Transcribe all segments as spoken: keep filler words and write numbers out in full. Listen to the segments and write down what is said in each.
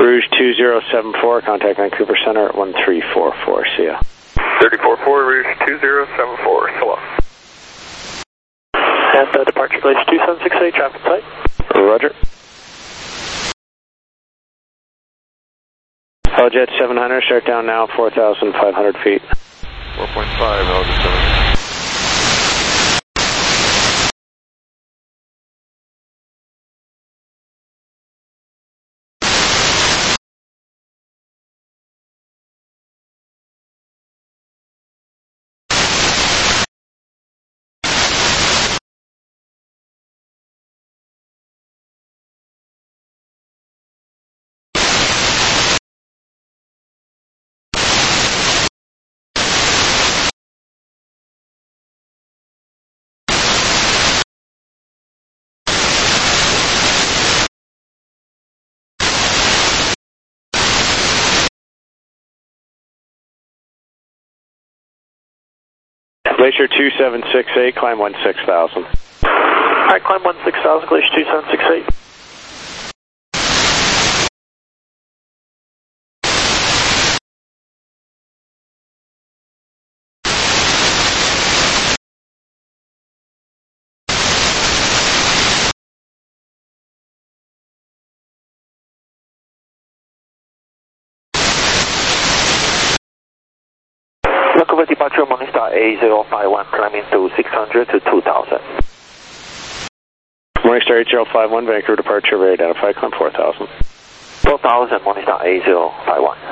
Rouge two zero seven four, contact Vancouver Center at one three four four, see ya. thirty-four four, Rouge two zero seven four, hello. And uh, departure Glacier two seven six eight, traffic sight. Roger. Helijet seven hundred, start down now, four thousand five hundred feet. four point five, Helijet seven hundred. Glacier two seven six eight, climb one six thousand. Alright, climb one six thousand, Glacier two seven six eight. Local with departure Morningstar A zero five one, climbing to six hundred to two thousand. Morningstar eight zero five one, Vancouver departure, ready to identify, climb four thousand. four thousand, Morningstar A zero five one.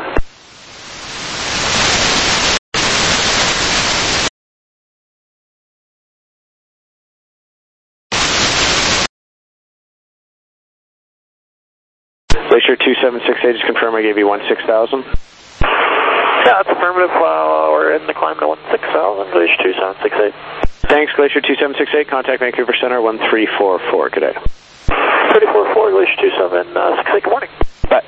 Glacier two seven six eight, just confirm I gave you one six thousand. Yeah, that's affirmative. Uh, we're in the climb to one six thousand, Glacier two seven six eight. Thanks, Glacier two seven six eight, contact Vancouver Center one three four four, good day. thirty-four four, Glacier two seven six eight, good morning. Bye.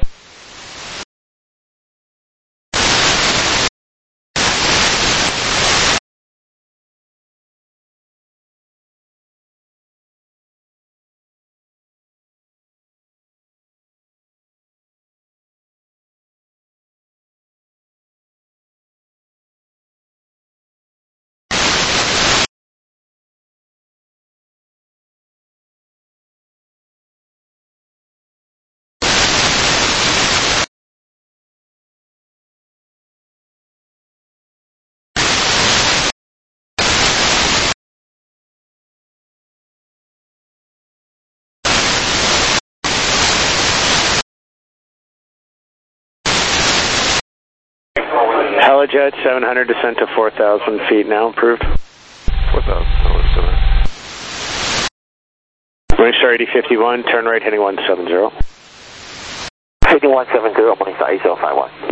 Helijet seven hundred, descent to four thousand feet now, approved. four thousand, Helijet seven hundred. Morningstar eighty fifty-one, turn right heading one seven zero. Heading one seven zero, Morningstar A zero five one.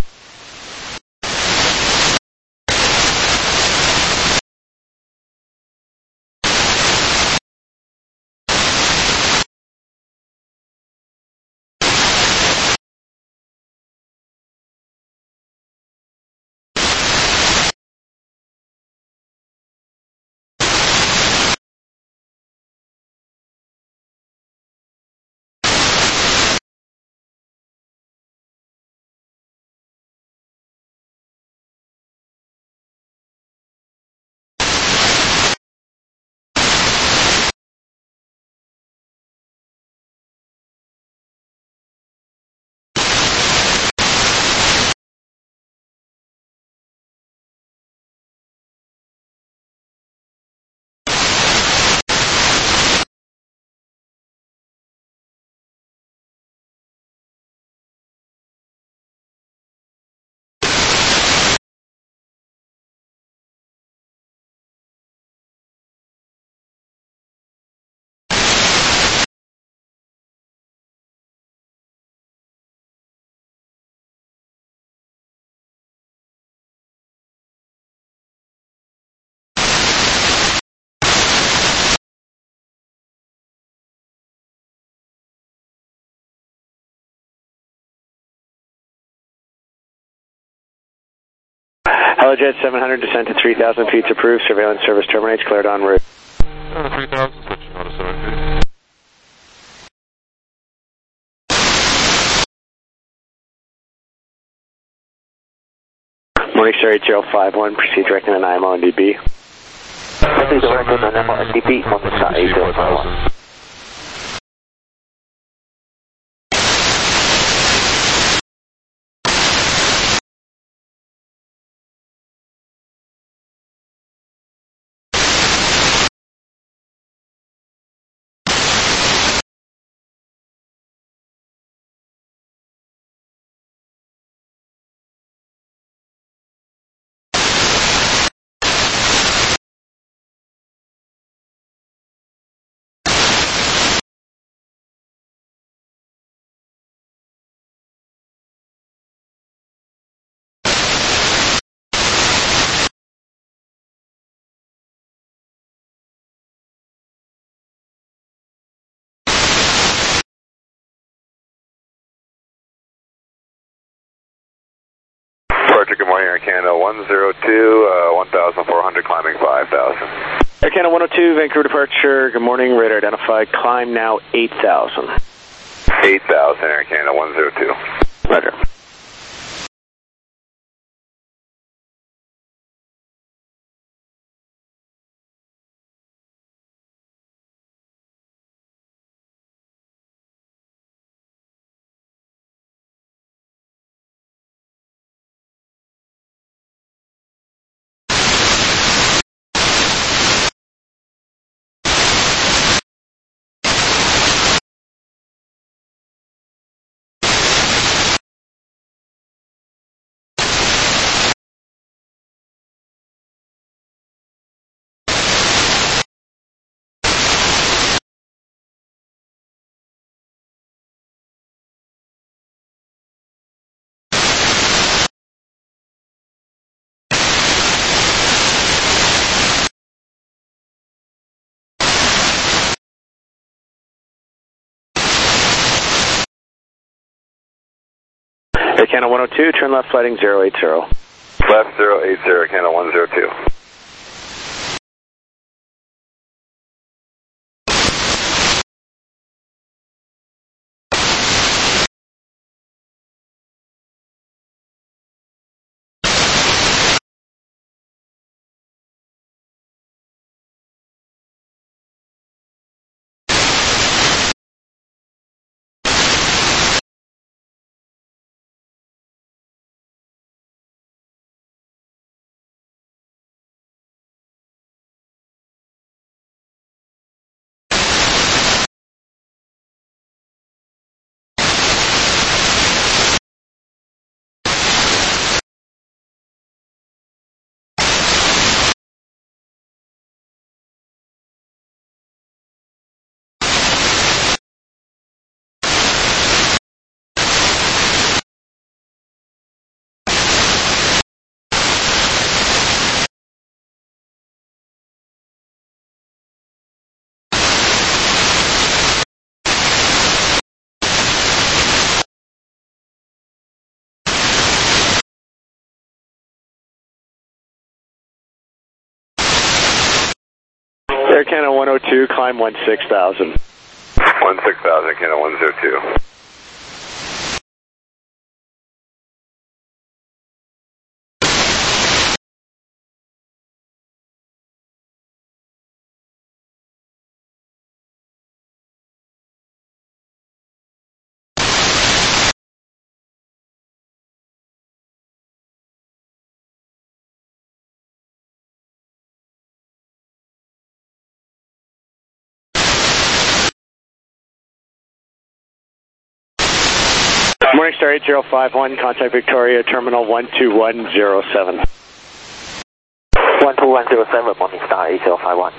Helijet seven hundred, descent to three thousand feet approved, surveillance service terminates, cleared en route. Uh, three thousand, switching on to seven feet. Morningstar eight zero five one, proceed directing an I M O and D B. Proceed directing an I M O and D B, Morningstar eight zero five one. Departure, good morning, Air Canada one zero two, uh, one thousand four hundred, climbing five thousand. Air Canada one oh two, Vancouver departure, good morning, radar identified, climb now eight thousand. eight thousand, Air Canada one zero two. Roger. Air Canada one oh two, turn left flighting zero eight zero. Left zero eight zero, Air Canada one zero two. Air Canada one oh two, climb one six thousand. one six thousand, Air Canada one zero two. Morningstar eight zero five one, contact Victoria, terminal one two one zero seven. one two one zero seven, Morningstar eight zero five one.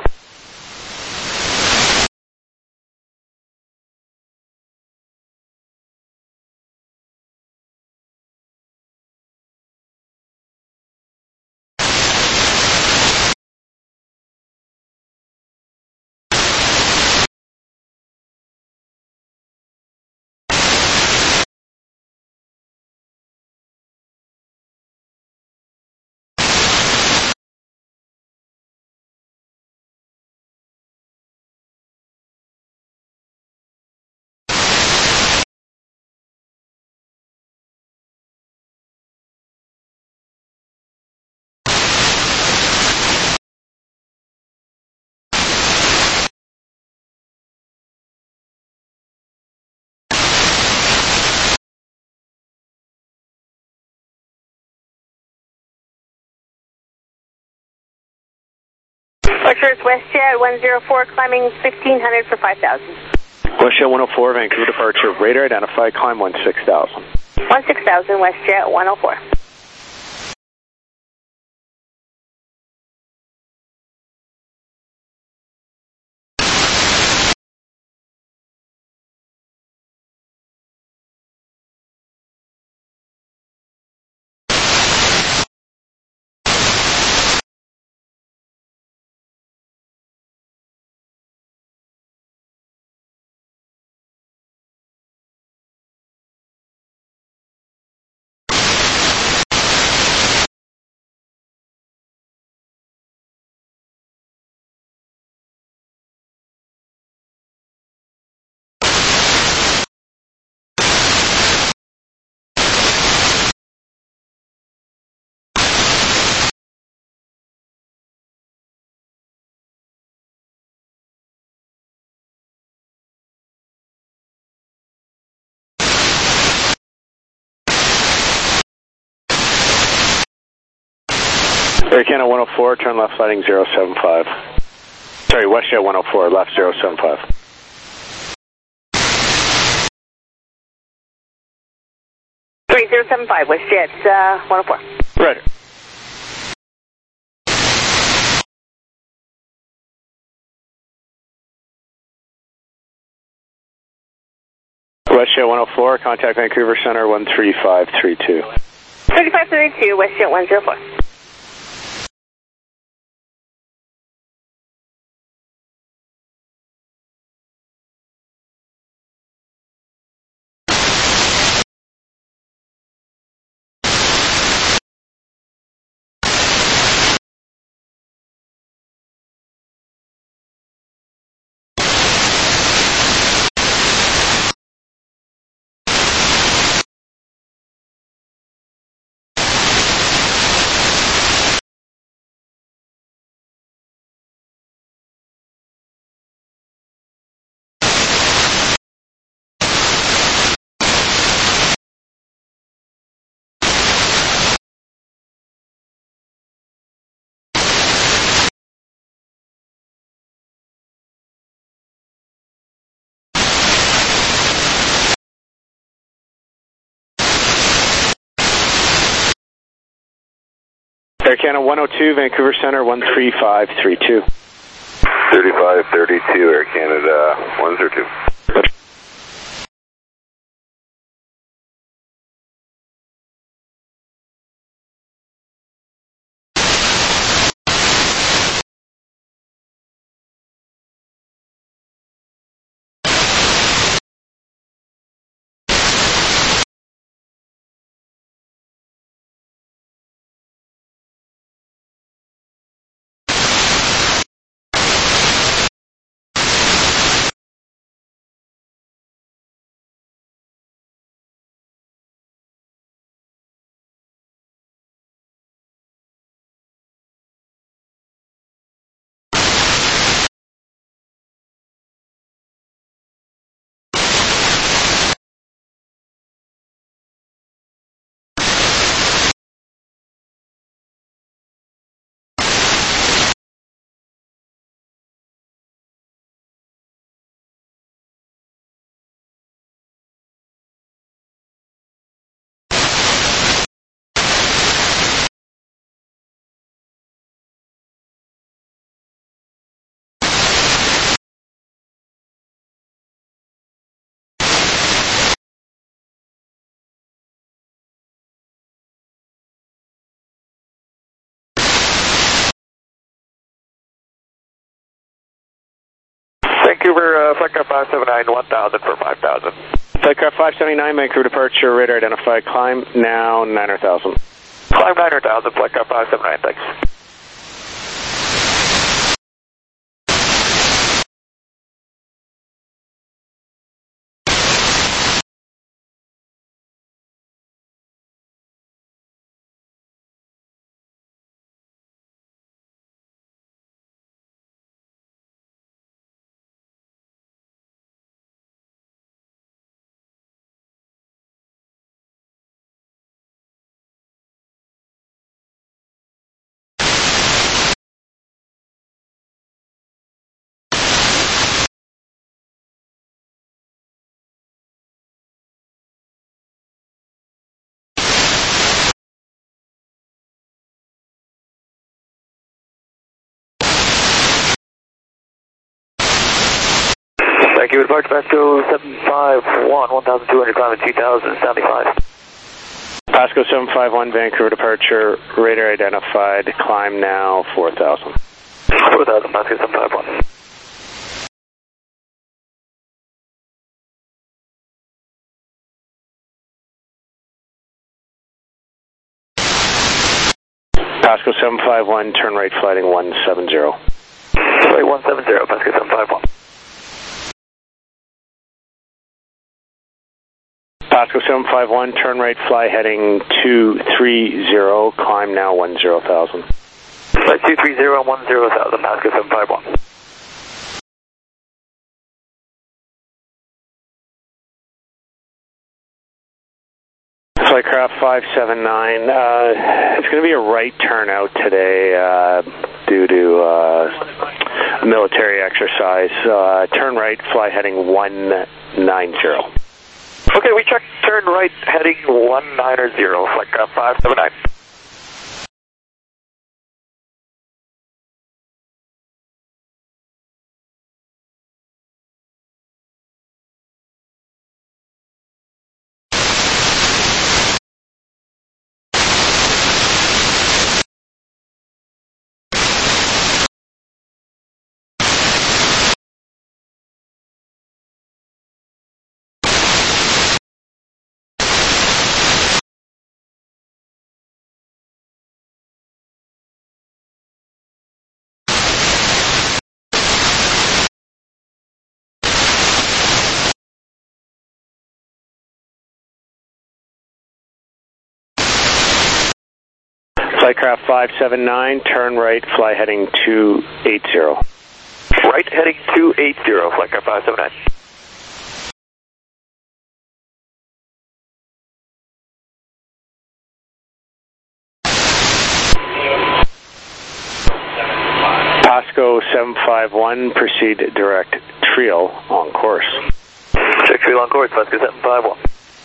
Arcturus WestJet one zero four, climbing fifteen hundred for five thousand. WestJet one oh four, Vancouver departure, radar identified, climb one six thousand. one six thousand, WestJet one oh four. Air Canada one oh four, turn left sliding zero seven five. Sorry, WestJet one oh four, left zero seven five. three zero seven five, WestJet uh, one oh four. Right. WestJet one oh four, contact Vancouver Center one three five three two. thirty-five thirty-two, WestJet one zero four. Air Canada one oh two, Vancouver Center one three five three two. thirty-five thirty-two, Air Canada one zero two. Vancouver, uh, Flight Craft five seven nine, one thousand for five thousand. Flight Craft five seventy-nine, Vancouver departure, radar identified, climb now nine hundred thousand. Climb nine hundred thousand, Flight Craft five seven nine, thanks. Thank you, departure Pasco seven five one, one thousand two hundred, climbing two thousand seventy-five. Pasco seven five one, Vancouver departure, radar identified, climb now four thousand. four thousand, Pasco seven five one. Pasco seven five one, turn right flighting one seven zero. Flight one seven zero, Pasco seven five one. Pasco seven five one, turn right fly heading two three zero, climb now one zero thousand. Flight two three zero, one zero thousand, Pasco seven five one. Flightcraft five seven nine, uh, it's going to be a right turnout today uh, due to uh, military exercise. Uh, turn right, fly heading one nine zero. Okay, we checked turn right heading one nine zero, Flightcraft five seven nine. Flightcraft five seven nine, turn right, fly heading two eight zero. Right heading two eight zero, Flightcraft five seven nine. Pasco seven five one, proceed direct Trio on course. Check Trio on course, Pasco seven five one.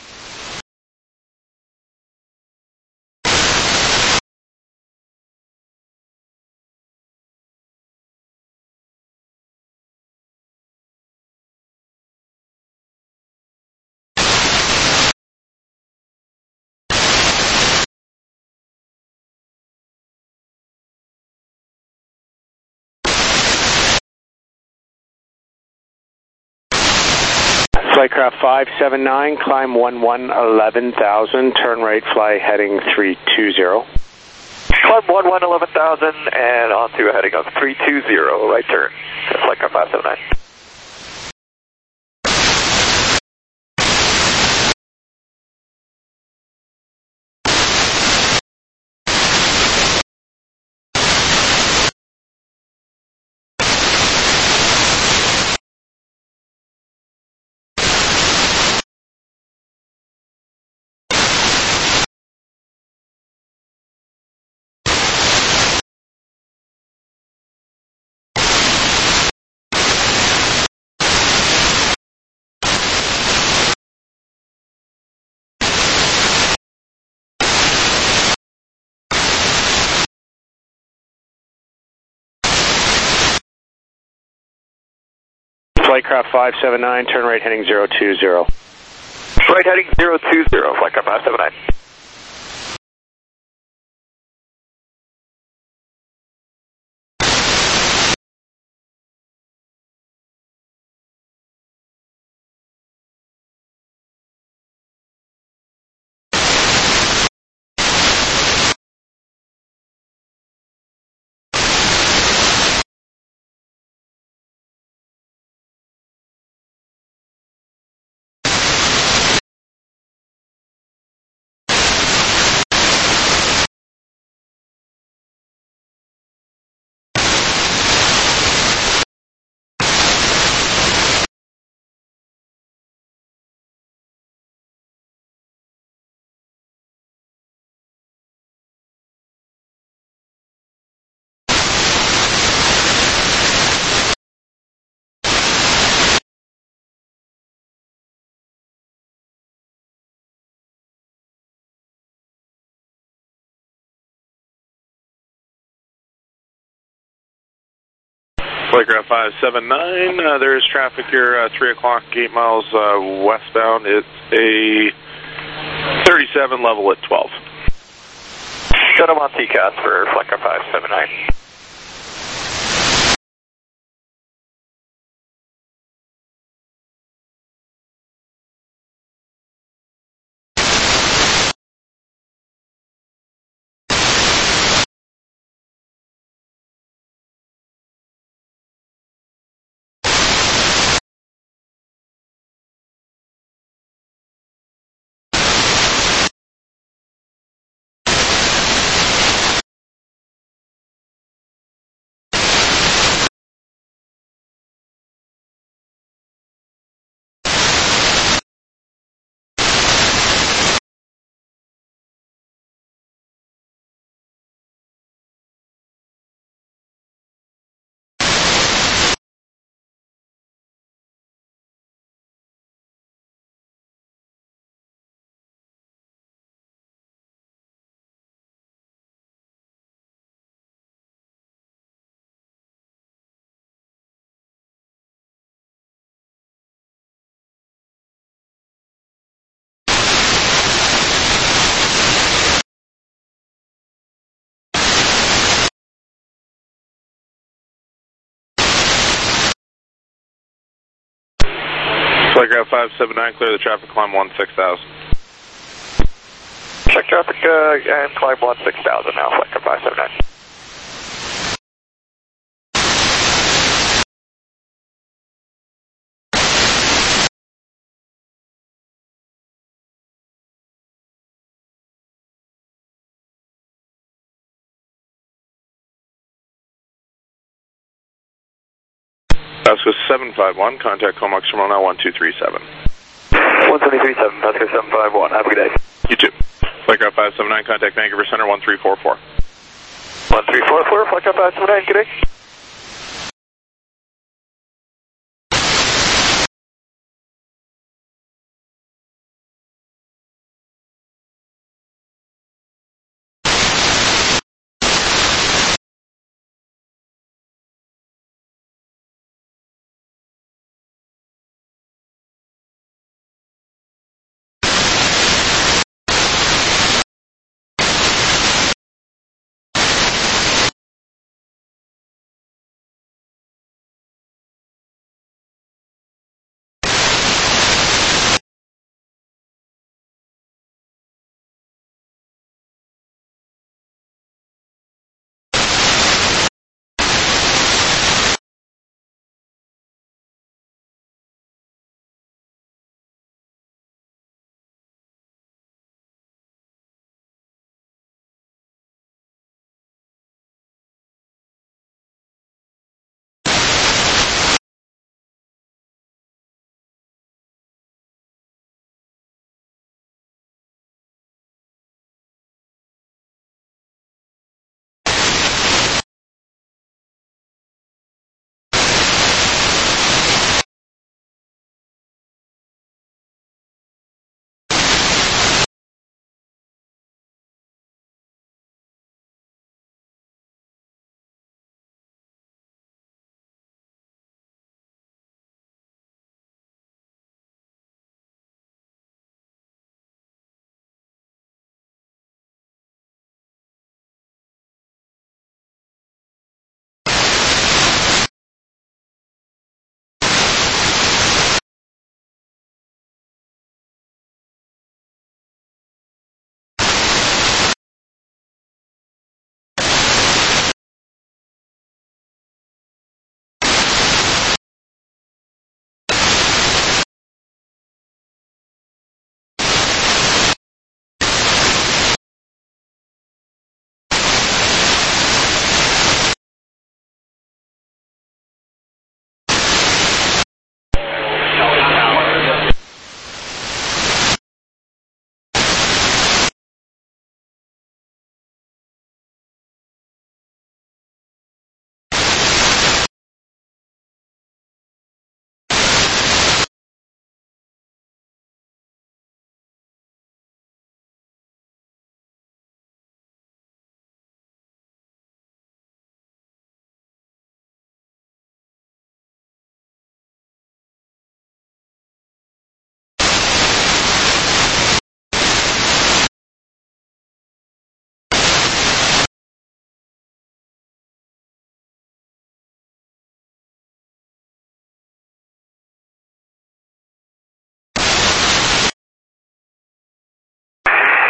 Flightcraft five seven nine, climb one one eleven thousand, turn right, fly heading three two zero. Climb one one eleven thousand and onto a heading of three two zero, right turn. Flightcraft five seven nine. Flightcraft five seven nine, turn right heading zero two zero. Right heading zero two zero, Flightcraft five seven nine. Flightcraft five seven nine, uh, there is traffic here, uh, three o'clock, eight miles uh, westbound. It's a thirty-seven, level at twelve. Shut him on T C A S for Flightcraft five seven nine. Flightcraft five seven nine, clear the traffic, climb one six thousand. Check traffic uh, and climb one six thousand now, Flightcraft five seven nine. Pasco seven five one, contact Comox Terminal now one two three seven. one two three seven, Pasco seven five one, have a good day. You too. Flightcraft five seven nine, contact Vancouver Center one three four four. one three four four, Flightcraft five seven nine, good day.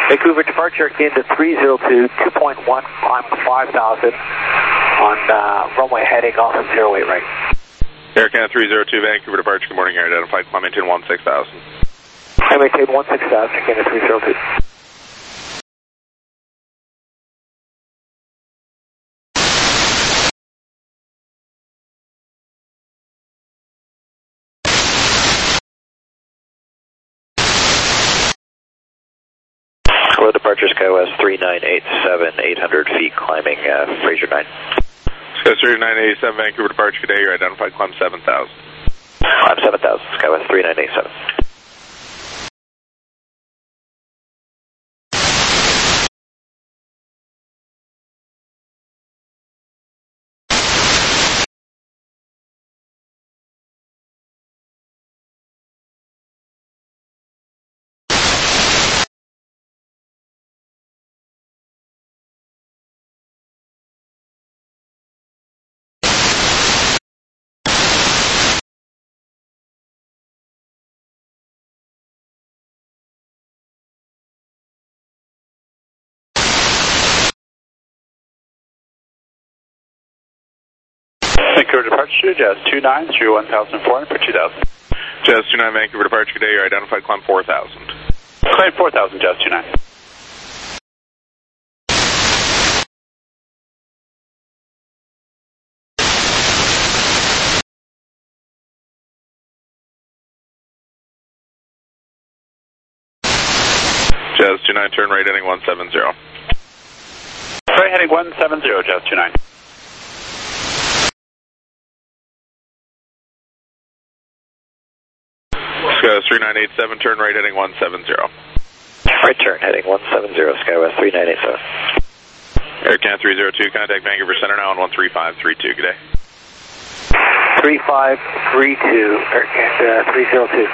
Vancouver departure into three zero two, two point one, climb five thousand on uh, runway heading off of zero eight right. Air Canada three zero two, Vancouver departure, good morning, air identified, climb maintain one six thousand. I maintain one six thousand, Canada three zero two. Hello, departure SkyWest three nine eight seven, eight hundred feet climbing uh, Fraser nine. SkyWest three nine eight seven, Vancouver departure, good day, you're identified, climb seven thousand. Climb seven thousand, SkyWest three nine eight seven. Vancouver departure, Jazz two nine through one thousand four hundred for two thousand. Jazz two nine, Vancouver departure, good day, you're identified, climb four thousand. Climb four thousand, Jazz two nine. Jazz two nine, turn right heading one seven zero. Right heading one seven zero, Jazz two nine. SkyWest three nine eight seven, turn right heading one seven zero. Right turn heading one seven zero, SkyWest three nine eight seven. Air Canada three zero two, contact Vancouver Center now on one three five three two, good day. three five three two, Air Canada three zero two.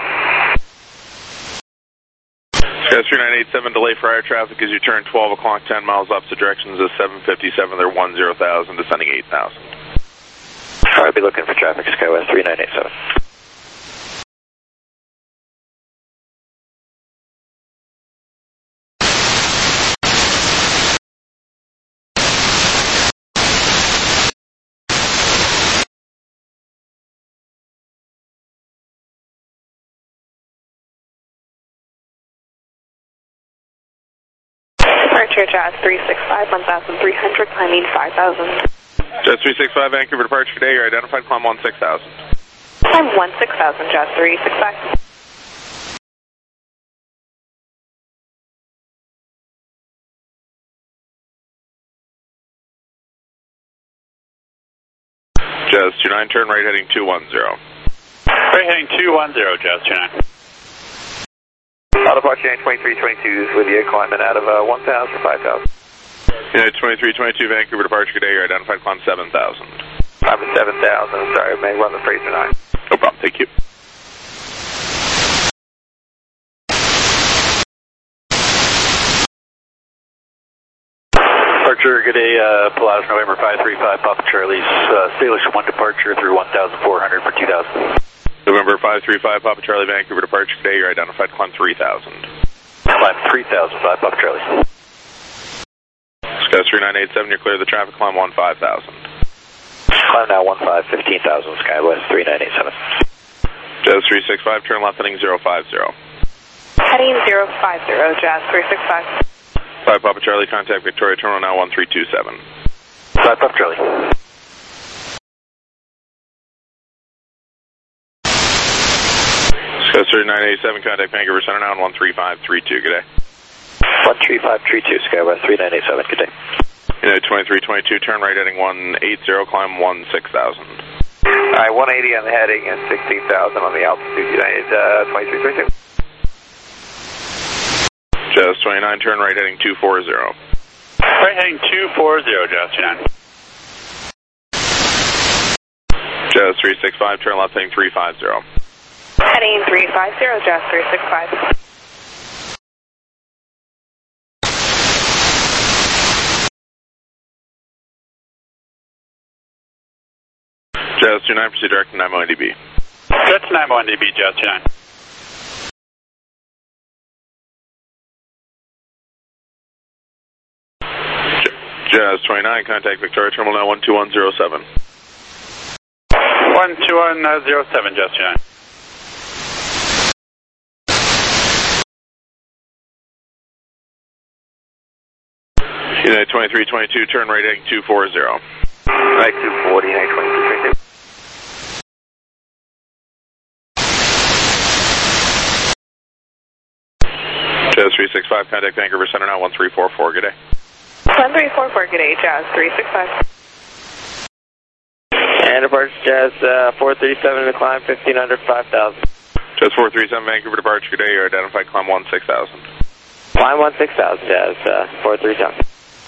SkyWest three nine eight seven, delay for air traffic as you turn twelve o'clock, ten miles opposite directions is seven fifty-seven, they're one zero thousand, descending eight thousand. Alright, be looking for traffic, SkyWest three nine eight seven. Departure Jazz three six five, one thousand three hundred, climbing five thousand. Jazz three six five, Vancouver departure today, you're identified, climb one six thousand. Climb one six thousand, Jazz three six five. Jazz two nine, turn right heading two one zero. Right heading two one zero, Jazz two nine. Auto departure twenty-three twenty-two is with you, climbing out of uh, one thousand, five thousand. United twenty-three twenty-two, Vancouver departure today, you're identified, climb seven thousand. Climbing seven thousand, sorry, may run the Fraser nine. No problem, thank you. Departure, good day, uh, Pilatus November five three five, Papa Charlie's, uh, Salish one departure through one thousand four hundred for two thousand. November five three five, Papa Charlie, Vancouver departure today, you're identified, climb three thousand. Climb three thousand, five Papa Charlie. SkyWest three nine eight seven, you're clear of the traffic, climb one five thousand. Climb now one five, fifteen thousand, SkyWest three nine eight seven. Jazz three six five, turn left heading zero five zero. Heading zero five zero, Jazz three six five. five Papa Charlie, contact Victoria Terminal now one three two seven. five Papa Charlie. SkyWest three nine eight seven, contact Vancouver Center now on one three five three two, good day. one three five three two, SkyWest three nine eight seven, good day. United twenty-three twenty-two, turn right heading one eight zero, climb one six thousand. Alright, one eighty on the heading and sixteen thousand on the altitude, United uh, twenty-three twenty-two. Jazz twenty-nine, turn right heading two four zero. Right heading two four zero, Jazz two nine. Jazz three six five, turn left heading three five zero. Heading three five zero, Jazz three six five. Jazz two nine, proceed direct to nine one D B. That's nine one D B, Jazz two nine. Jazz twenty-nine, contact Victoria Terminal now one two one zero seven. one two one zero seven, Jazz twenty-nine. United twenty-three twenty-two, turn right heading two four zero. Right, two forty, United twenty-three twenty-two. Jazz three six five, contact Vancouver Center now one three four four, good day. one three four four, good day, Jazz three six five. And departure Jazz uh, four three seven to climb fifteen under five thousand. Jazz four three seven, Vancouver departure, good day, you're identified, climb one six thousand. Climb one six thousand, Jazz uh, four three seven.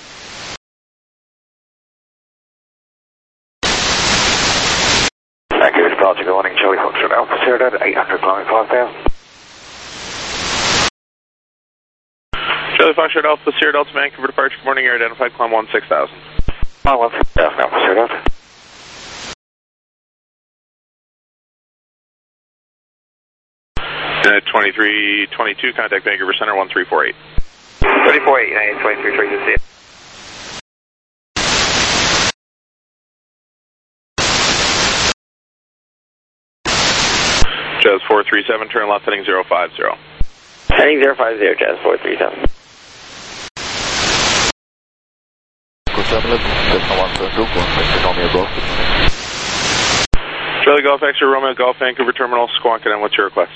Vancouver departure, good morning, Charlie Foxtrot Alpha Sierra Delta, eight hundred, climbing five thousand. Charlie Foxtrot Alpha Sierra Delta, Vancouver departure, good morning, you're identified, climb one six thousand. Climb one six thousand, Alpha Sierra Delta. United twenty-three twenty-two, contact Vancouver Center one three four eight. three four eight, United twenty-three twenty-two. Jazz four three seven, turn left heading zero five zero. Heading zero five zero, Jazz four three seven. Charlie Golf X-ray Romeo Golf Vancouver Terminal, Squawk, and what's your request?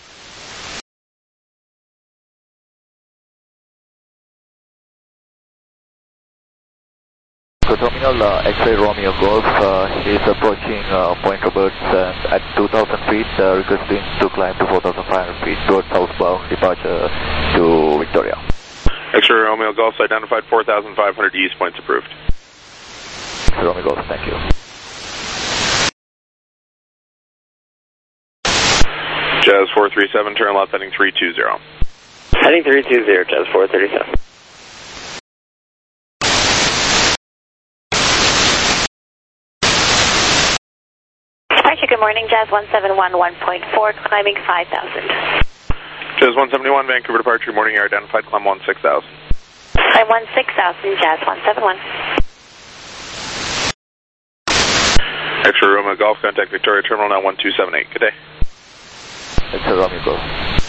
Terminal uh, X-ray Romeo Golf uh, is approaching uh, Point Roberts and at two thousand feet, uh, requesting to climb to four thousand five hundred feet towards southbound departure to Victoria. X-ray Romeo Golf identified four thousand five hundred east, points approved. X-ray Romeo Golf, thank you. Jazz four three seven, turn left heading three two zero. Heading three two zero, Jazz four three seven. Good morning, Jazz one seven one one point four, climbing five thousand. Jazz one seventy-one, Vancouver departure, good morning, you're identified, climb one six thousand. Climb one six thousand, Jazz one seven one. X-ray Romeo Golf, contact Victoria Terminal now one two seven eight, good day. X-ray Romeo Golf.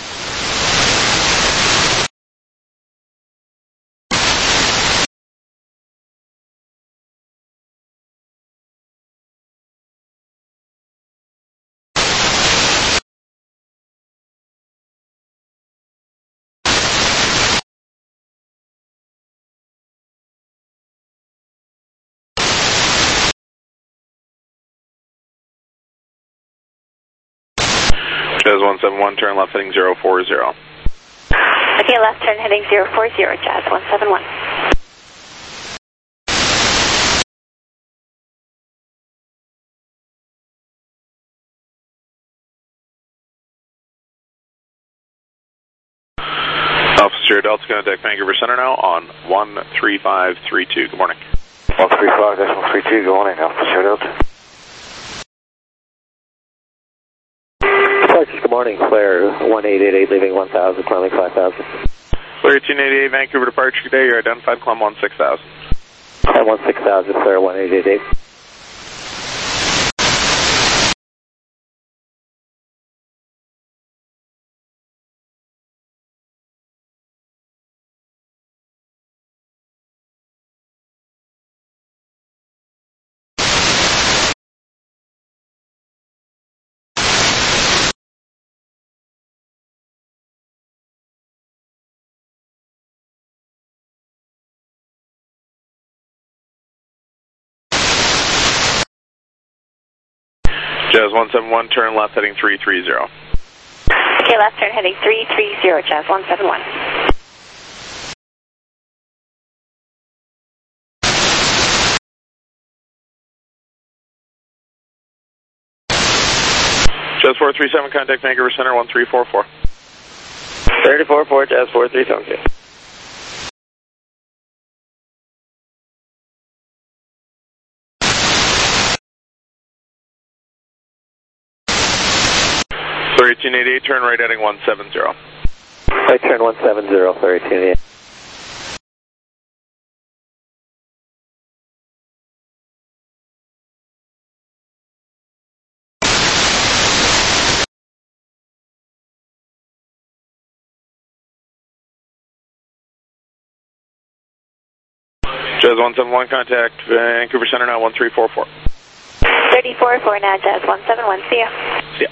Jazz one seven one, turn left heading zero four zero. Okay, left turn heading zero four zero, Jazz one seven one. Officer Delta, contact Vancouver Center now on one three five three two, good morning. one three five three two, good morning, Officer Delta. Good morning, Claire one eight eight eight, leaving one thousand, climbing five thousand. Claire eighteen eighty-eight, Vancouver departure, good day, you're identified, climb one six thousand. Climb one six thousand, Claire one eight eight eight. Jazz one seven one, turn left heading three three zero. Okay, left turn heading three three zero, Jazz one seven one. Jazz four three seven, contact Vancouver Center one three four four. three four four, Jazz four three seven two. eighteen eighty-eight, turn right heading one seven zero. Right turn one seven zero, eighteen eighty-eight. Jazz one seven one, contact Vancouver Center now, one three four four. thirty four four now, Jazz one seven one, see ya. See ya.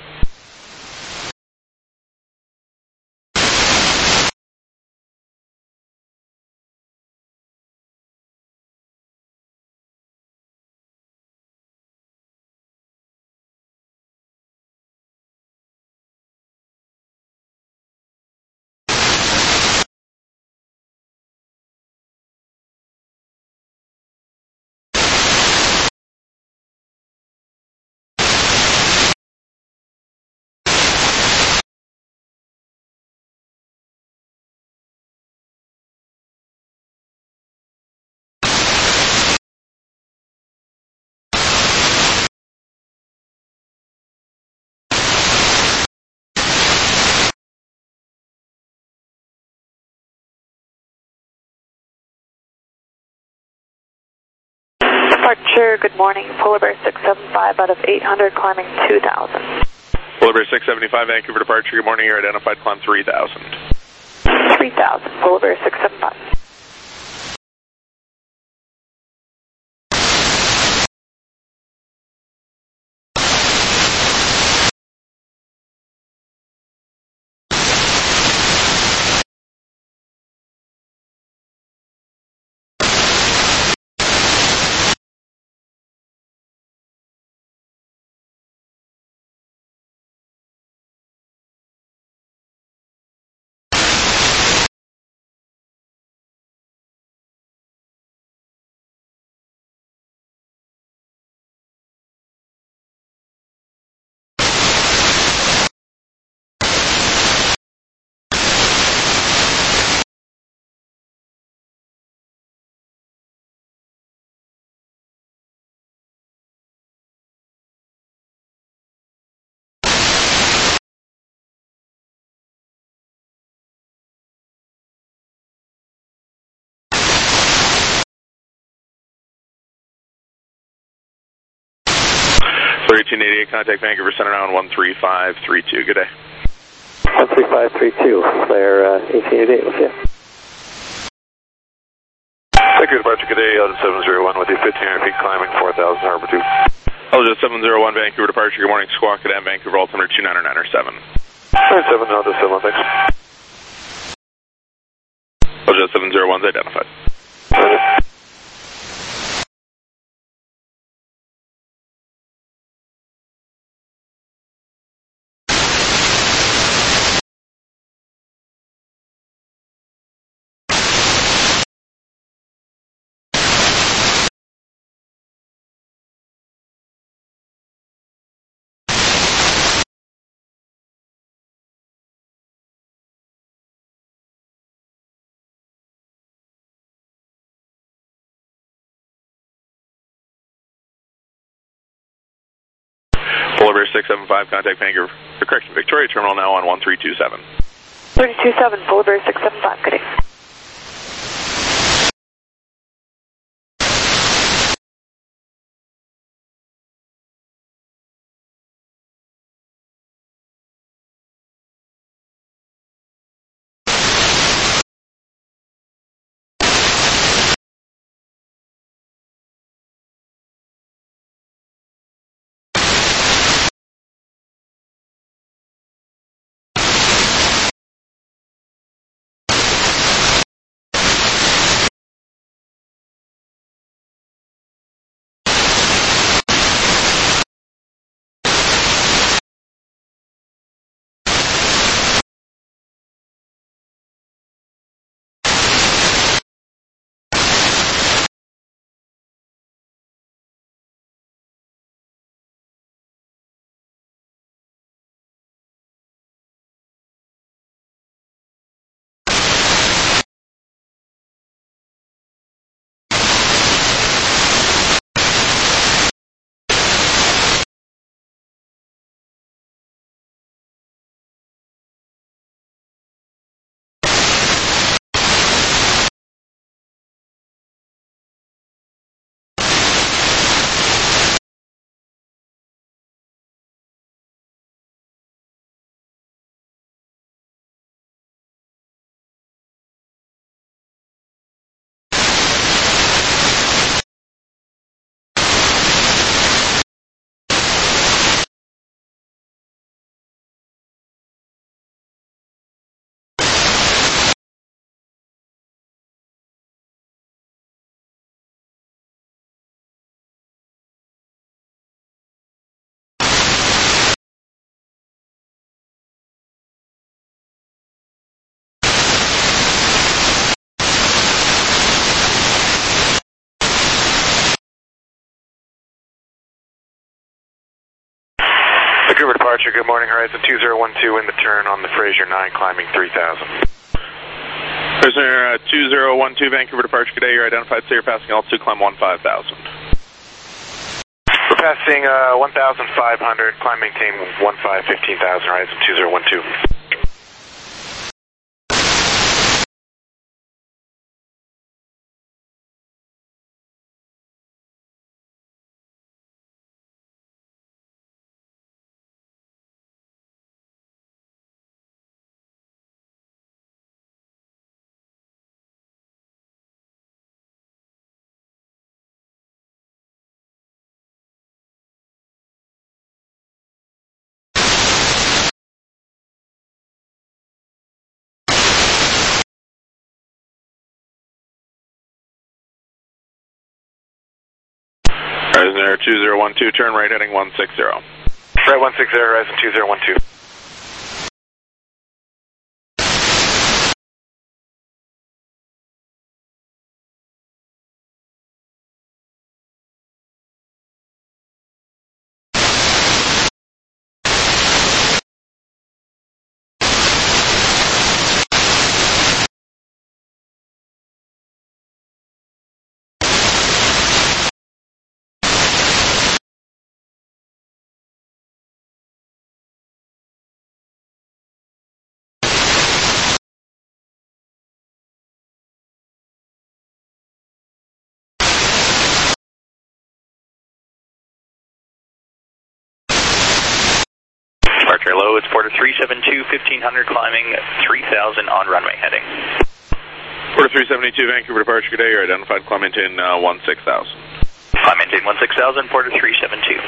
Departure, good morning. Polar Bear six seven five out of eight hundred, climbing two thousand. Polar Bear six seventy-five, Vancouver departure, good morning. You're identified, climb three thousand. three thousand, Polar Bear six seven five. thirteen eighty-eight, contact Vancouver Center now on one three five three two. Good day. one three five three two, Flare uh, eighteen eighty-eight with you. Thank you, departure, good day, Elgin seven zero one with you, fifteen hundred feet climbing, four thousand, Harbor two. Elgin seven zero one, Vancouver departure, good morning, Squawk Cadet, Vancouver, altimeter two nine nine seven. nine seven, Elgin seven one, thanks. Elgin seven zero one is identified. Okay. Polar Bear six seven five, contact Vancouver, correction, Victoria Terminal now on one three two seven. three two seven, Polar Bear six seven five, good day. departure, good morning, Horizon two zero one two in the turn on the Fraser nine, climbing three thousand. Prisoner uh, two zero one two, Vancouver departure, good day, you're identified, so you're passing altitude, climb one five thousand. We're passing uh, one thousand five hundred, climb maintain one five fifteen thousand, Horizon two zero one two. Prisoner two zero one two, turn right heading one six zero. Right one six zero, Horizon two zero one two. Departure low, it's Porter three seven two, fifteen hundred, climbing three thousand on runway heading. Porter three seventy-two, Vancouver departure, good day, you're identified, climb maintain uh, one six thousand. Climb maintain one six thousand, Porter three seven two.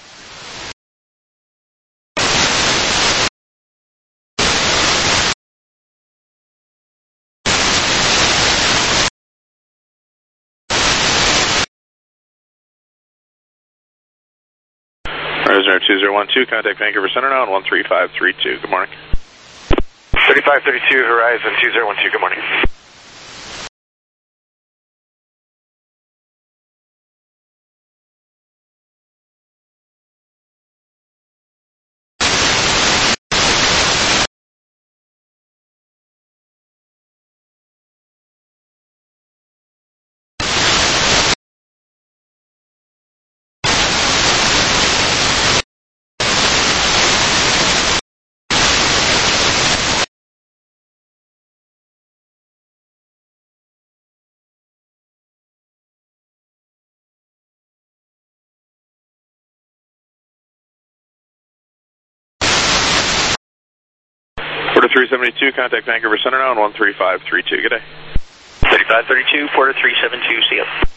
Prisoner two zero one two, contact Vancouver Center now on one three five three two. Good morning. thirty-five thirty-two, Horizon two zero one two, good morning. Porter three seventy-two, contact Vancouver Center now on one three five three two. Good day. thirty-five thirty-two, Porter three seven two, see ya.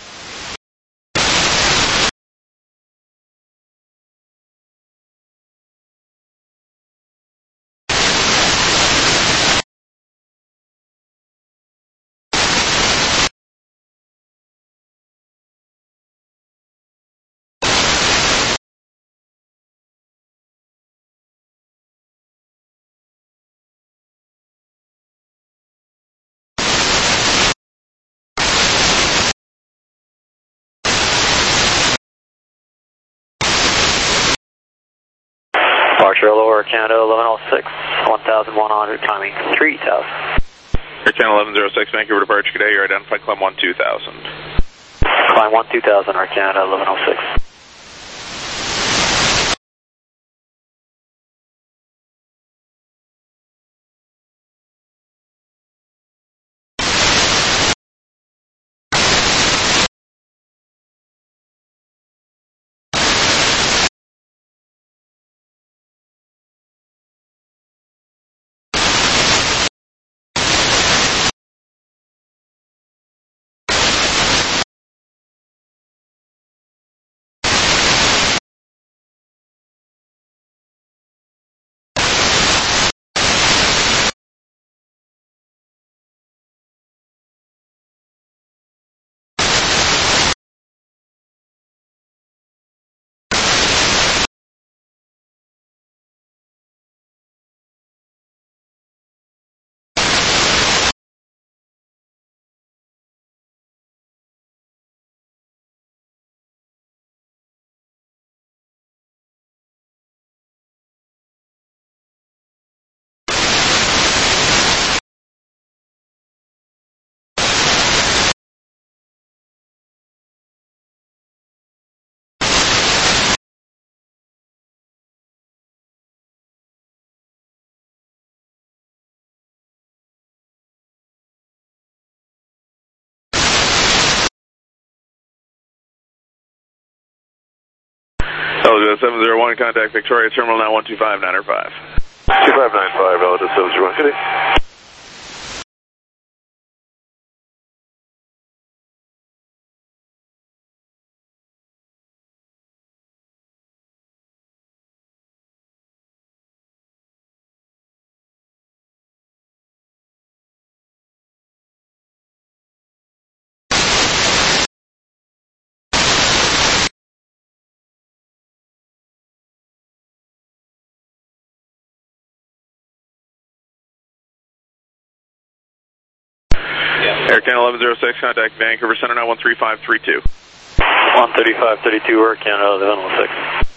Departure lower Canada eleven oh six, one thousand one hundred, climbing three thousand. Air Canada eleven oh six, Vancouver departure, good day, you're identified, climb one two thousand. Climb one two thousand, Air Canada eleven oh six. Relative seven zero one, contact Victoria Terminal now one two five nine five. two five nine five, relative seven zero one, good day. Air Canada eleven zero six, contact Vancouver Center now one three five three two. one thirty-five thirty-two, Air Canada eleven oh six.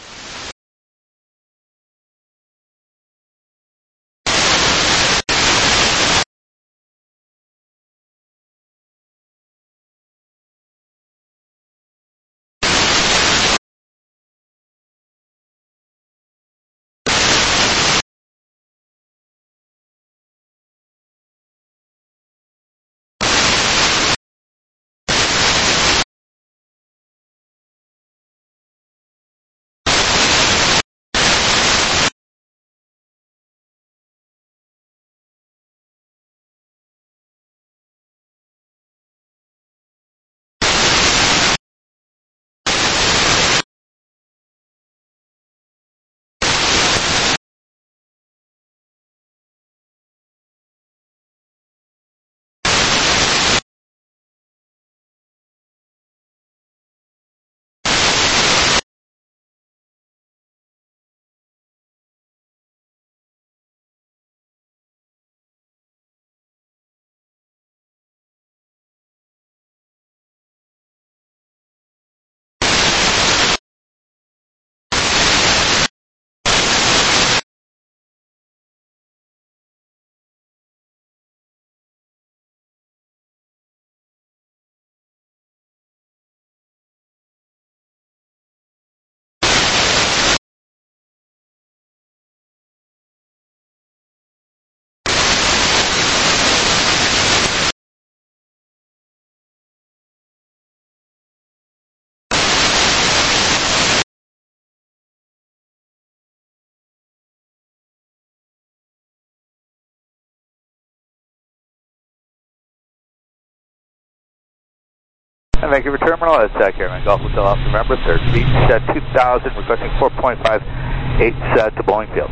Vancouver Terminal, it's uh, Caravan Golf Hotel Alpha November, third Beach, uh, two thousand, requesting four point five eight uh, to Boeing Field.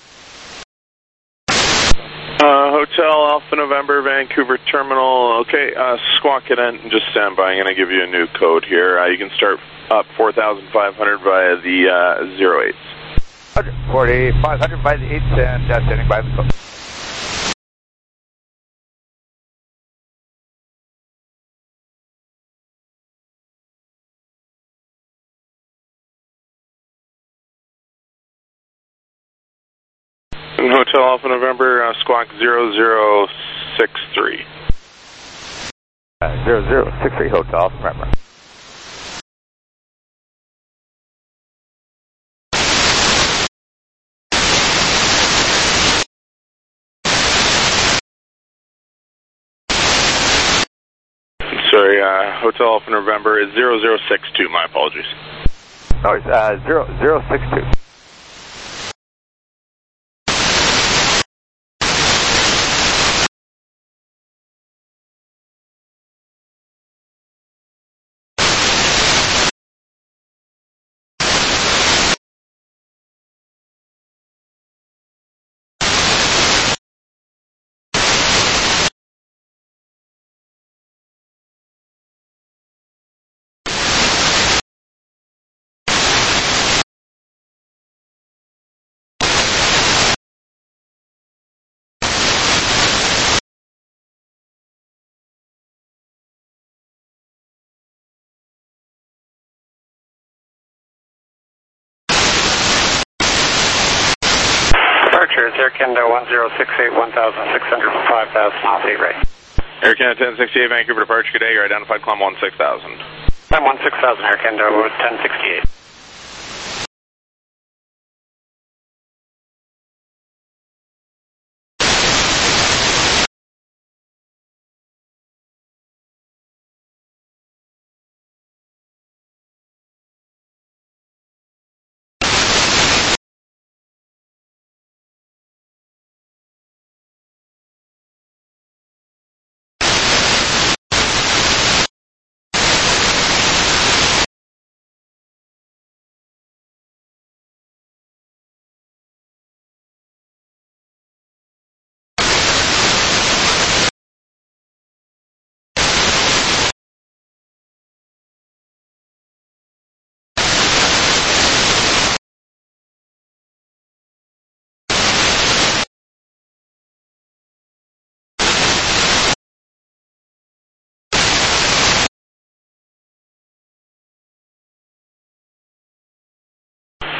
Uh, Hotel Alpha November, Vancouver Terminal. Okay, uh, squawk it in and just stand by. I'm going to give you a new code here. Uh, you can start up four thousand five hundred via the uh, zero eights. forty-five hundred by the eights and uh, standing by the code. Hotel Alpha November, uh, squawk zero zero six three. Uh, zero zero six three, Hotel Alpha November. Sorry, uh, Hotel Alpha November is zero zero six two, my apologies. No, it's uh, zero zero six two. Departure is Air Canada one zero six eight, one thousand six hundred for five thousand, off eight right. Air Canada ten sixty-eight, Vancouver departure, good day, you're identified, climb one six thousand. Climb one six thousand, Air Canada ten sixty-eight.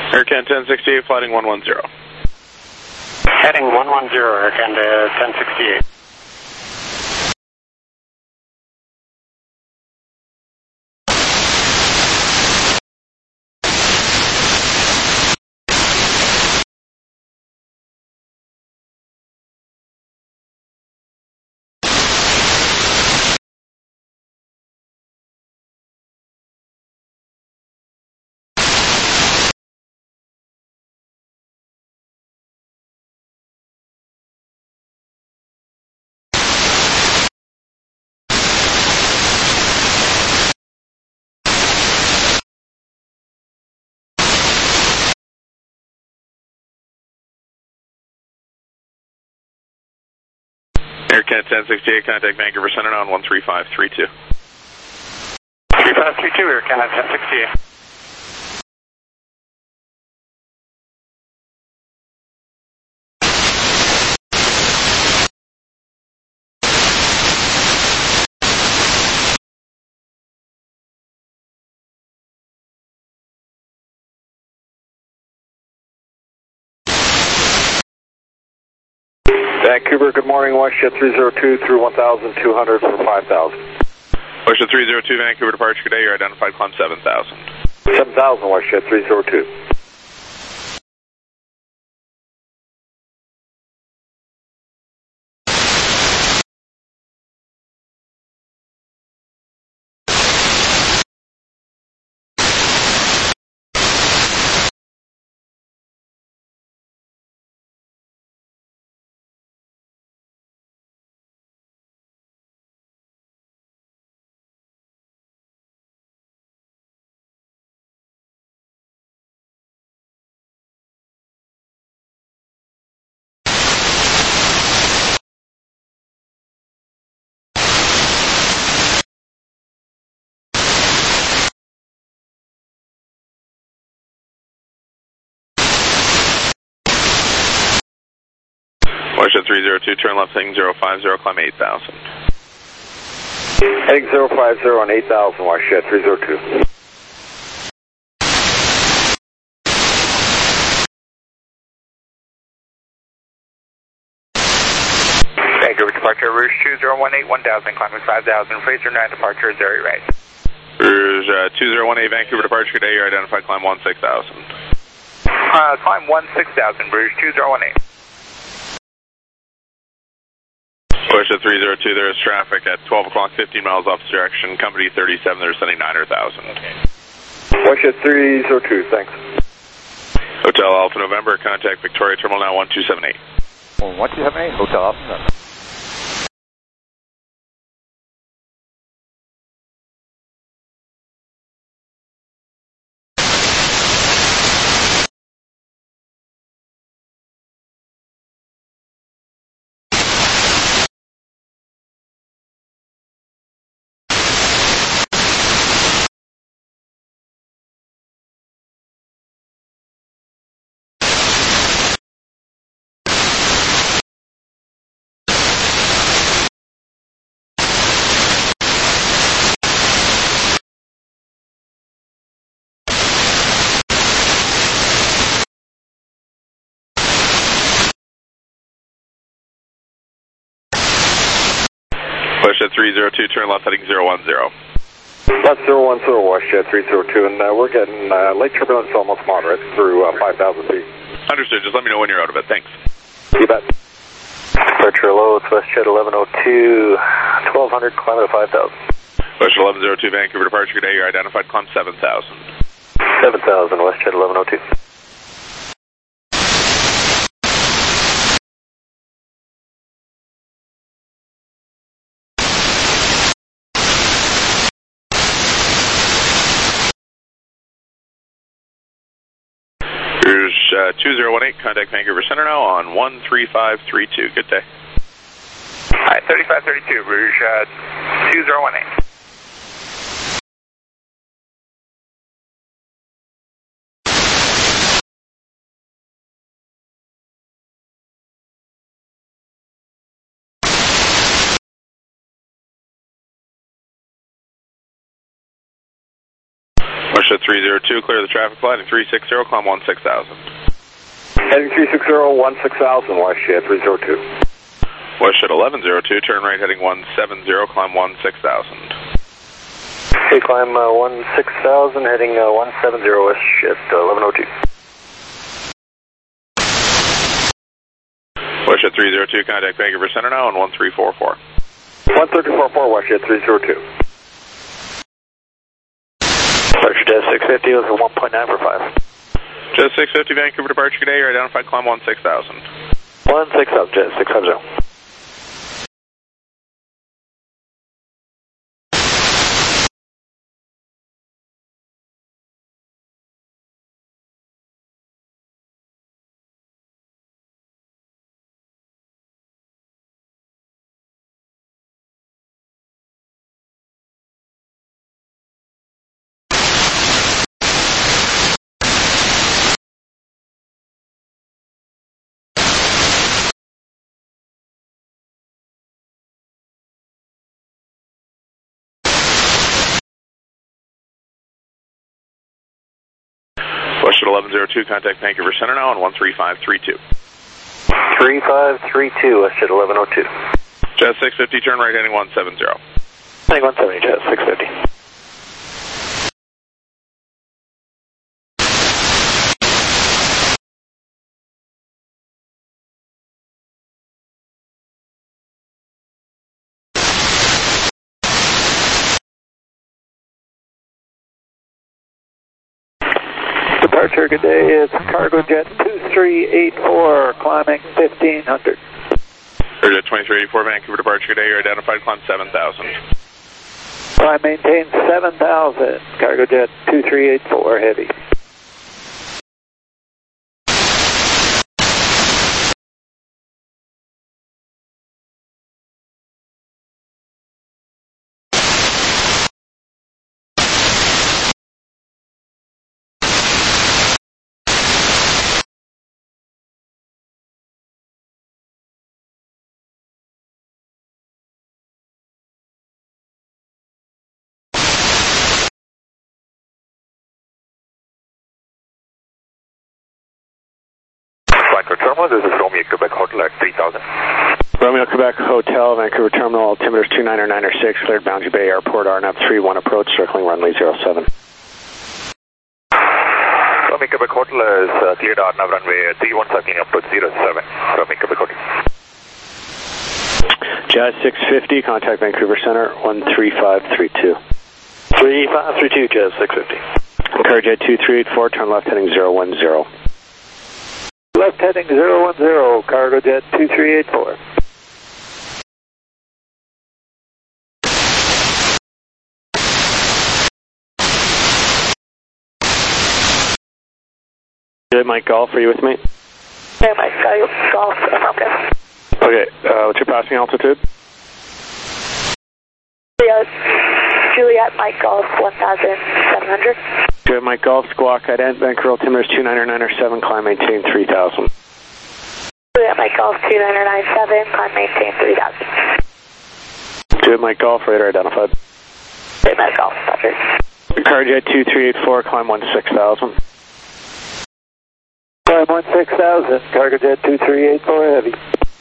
AirCan ten sixty-eight, flighting one one zero. Heading one one zero, AirCan to ten sixty-eight. AirCan ten sixty-eight, contact Vancouver Center now on one three five three two. three five three two, AirCan at ten sixty-eight. Vancouver, good morning, WestJet three zero two through one thousand two hundred for five thousand. WestJet three zero two, Vancouver departure, good day, you're identified, climb seven thousand. seven thousand, WestJet three zero two. WestJet three zero two, turn left, heading zero five zero, climb eight thousand. Heading zero five zero on eight thousand, WestJet three zero two. Vancouver departure, Rouge two zero one eight, one thousand, climbing five thousand, Fraser nine departure, Zeri right. Rouge uh, two zero one eight, Vancouver departure, good day, you're identified, climb one six thousand. Uh, climb one six thousand, Rouge two zero one eight. WestJet three zero two, there is traffic at twelve o'clock, fifteen miles opposite direction, company thirty-seven, they're sending nine hundred thousand. WestJet three zero two, thanks. Hotel Alpha November, contact Victoria Terminal now one two seven eight. one two seven eight, Hotel Alpha November. WestJet three zero two, turn left, heading zero one zero. That's zero one zero, WestJet three zero two, and uh, we're getting uh, late turbulence almost moderate through uh, five thousand feet. Understood, just let me know when you're out of it, thanks. You bet. Departure low, it's WestJet eleven oh two, twelve hundred, climb at five thousand. WestJet eleven oh two, Vancouver departure, good day, you're identified, climb seven thousand. seven thousand, WestJet eleven oh two. Rouge uh, two zero one eight, contact Vancouver Center now on one three five three two. Good day. Alright, thirty-five thirty-two, Rouge uh, two zero one eight. Westjet three zero two, clear the traffic light, and three six zero, climb one six thousand. Heading three six zero, one six thousand, Westjet three zero two. Westjet eleven zero two, turn right heading one seven zero, climb one six thousand. Okay, climb uh, one six thousand, heading uh, one seven zero, Westjet eleven oh two. Westjet three zero two, contact Vancouver Center now on one three four four. one three four four, Westjet three zero two. Departure Jet six fifty with a one point nine for five. Jet six fifty, Vancouver departure today, you're identified, climb one six thousand. one six thousand, Jet six fifty. Westjet eleven zero two, contact Vancouver Center now on one three five three two. three five three two, Westjet eleven oh two. Jet six fifty, turn right heading one seven zero. Heading one seventy, Jet six fifty. Departure, good day. It's Cargo Jet two three eight four, climbing fifteen hundred. Cargo Jet twenty-three eighty-four, Vancouver departure today, you're identified, climb seven thousand. Climb maintain seven thousand, Cargo Jet two three eight four, heavy. Terminal, this is Romeo Quebec Hotel at three thousand. Romeo Quebec Hotel, Vancouver Terminal, altimeter's two niner niner six, cleared Boundary Bay Airport, R N A V three one approach, circling runway zero seven. Romeo Quebec Hotel is uh, cleared R N A V runway three one, circling approach zero seven. Romeo Quebec Hotel. Jazz six fifty, contact Vancouver Center, one three five three two. three five three two, Jazz six fifty. Cargo Jet two three eight four, turn left heading zero one zero. Left heading zero one zero, Cargo Jet two three eight four. Good, Mike Golf, are you with me? Yeah, Mike Golf, affirmative. Okay, uh, what's your passing altitude? Juliet, Juliet Mike Golf, one thousand seven hundred. Good, Mike Golf, Squawk, ident, Vancouver altimeter's two niner niner seven, climb maintain three thousand. Juliet Mike Golf, two niner nine seven, climb maintain three thousand. Good, Mike Golf, radar identified. Good, Mike Golf, roger. Cargo Jet two three eight four, climb one six thousand. Climb one six thousand, Cargo Jet two three eight four, heavy.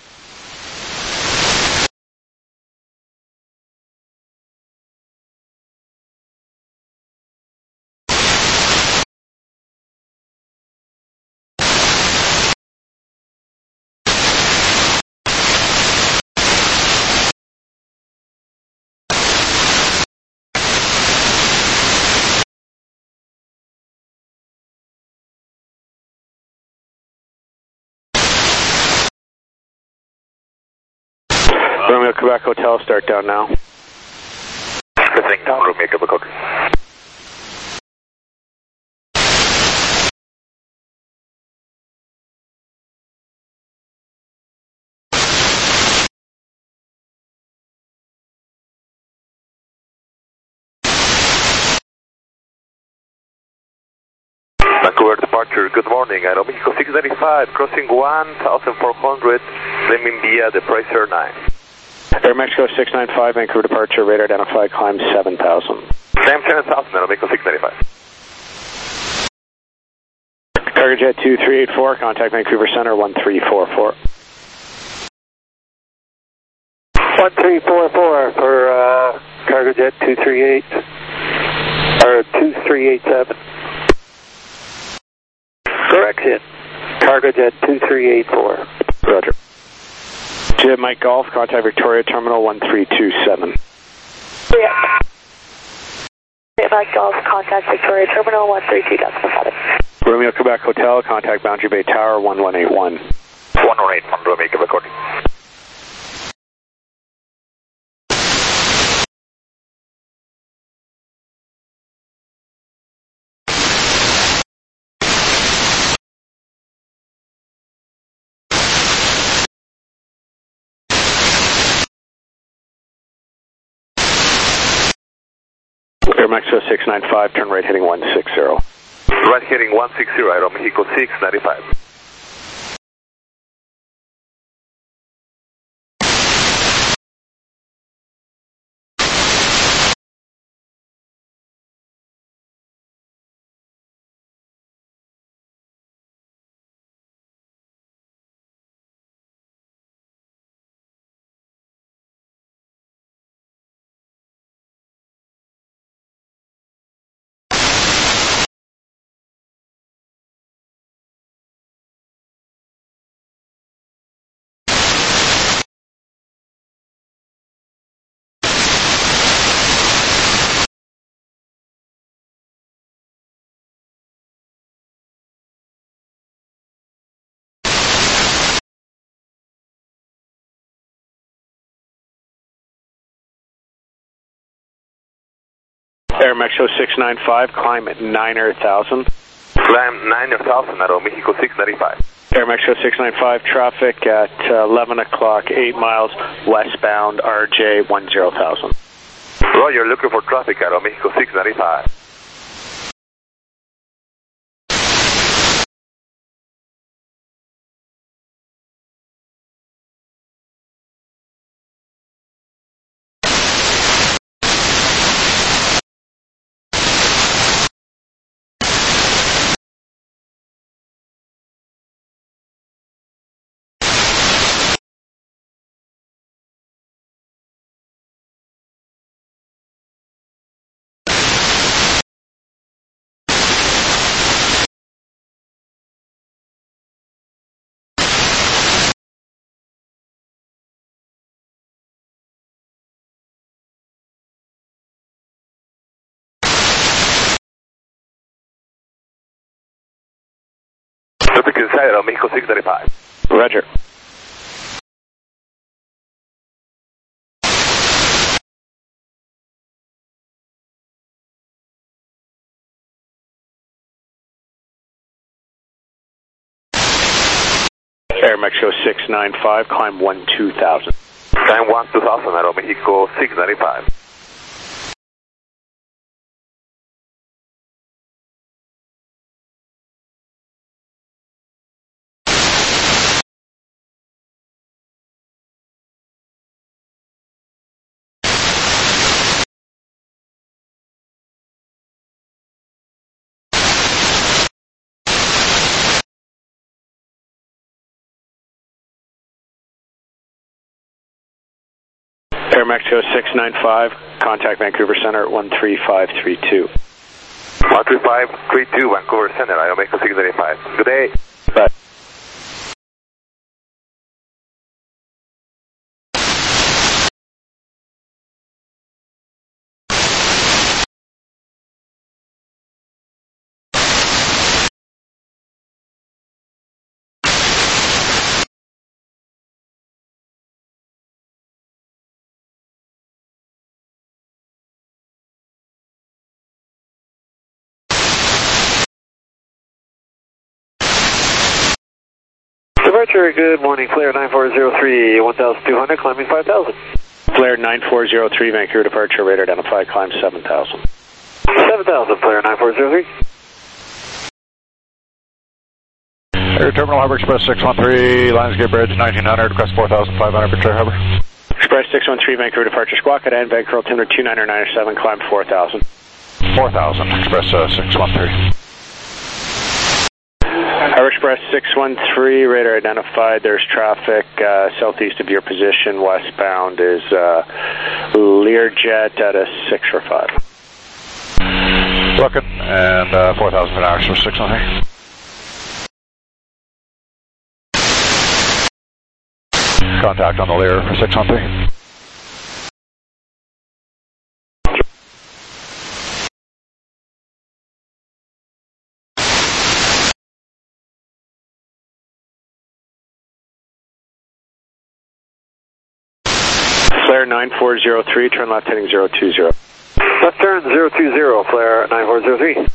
Romeo Quebec Hotel, start down now. Listening down, Romeo Quebec Hotel. Vancouver departure, good morning. Aeromexico six ninety-five, crossing one thousand four hundred, claiming via the Pricer nine. Aeromexico six nine five, Vancouver departure, radar identified, climb seven thousand. Climb seven thousand, Aeromexico six ninety-five. Cargojet two three eight four, contact Vancouver Center one three four four. one three four four for uh, Cargojet two three eight, or two three eight seven. Correction, Cargojet two three eight four. Roger. Jet Mike Golf, contact Victoria Terminal one three two seven. Yeah. Jet Mike Golf, contact Victoria Terminal one three two seven. Romeo Quebec Hotel, contact Boundary Bay Tower one one eight one. one one eight one, Romeo Quebec Hotel. Air Mexico six nine five, turn right heading one six zero. Right heading one six zero, Aeromexico six ninety-five. Air Mexico six nine five, climb at niner thousand. Climb niner thousand, Aeromexico six ninety-five. Air Mexico six nine five, traffic at uh, eleven o'clock, eight miles westbound, R J one zero thousand. Roger, looking for traffic, Aeromexico six ninety-five. Traffic inside, Aeromexico six ninety-five. Roger. Air Mexico six nine five, climb one two thousand. Climb one two thousand, Aeromexico six ninety-five. Air Mexico six nine five, contact Vancouver Center at one three five three two. one three five three two, Vancouver Center, Aeromexico six ninety-five. Good day. Bye. Departure, good morning, Flair nine four zero three, one thousand two hundred, climbing five thousand. Flair nine four zero three, Vancouver departure, radar identified, climb seven thousand. seven thousand, Flair nine four zero three. Air Terminal Harbor Express six one three, Lionsgate Bridge nineteen hundred, request four thousand five hundred for Chair Harbor. Express six one three, Vancouver departure, Squawk at N, Vancouver altimeter two niner nine seven, climb four thousand. four thousand, Express uh, six one three. Harbor Express six one three, radar identified. There's traffic uh, southeast of your position. Westbound is uh, Learjet at a six or five. Looking, and uh, four thousand feet hours for six one three. Contact on the Lear for six one three. Flare nine four zero three, turn left heading zero two zero. Left turn zero two zero, flare nine four zero three.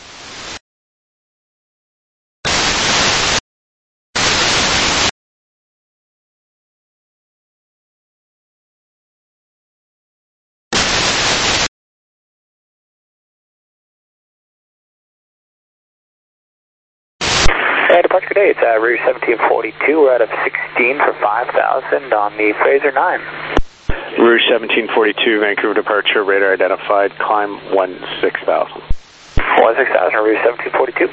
Uh, departure today, it's uh, Rouge seventeen forty-two. We're out of sixteen for five thousand on the Fraser nine. Rouge seventeen forty-two, Vancouver departure, radar identified, climb one six thousand. one six thousand, Rouge seventeen forty-two.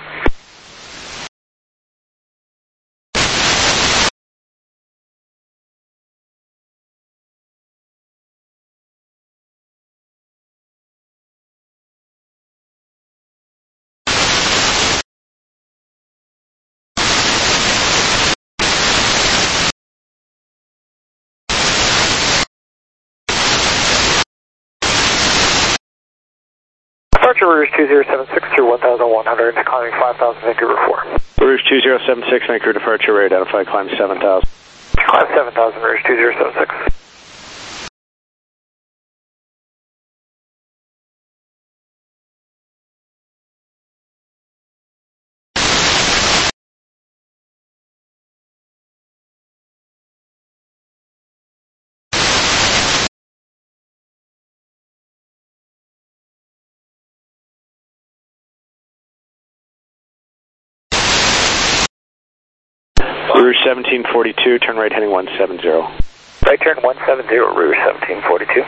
Departure Rouge two zero seven six through one thousand one hundred, climbing five thousand, Vancouver four. Rouge two zero seven six, Vancouver departure, radar identified, climb seven thousand. Climb seven thousand, Rouge two zero seven six. Rouge seventeen forty-two, turn right heading one seven zero. Right turn one seven zero, Rouge seventeen forty-two.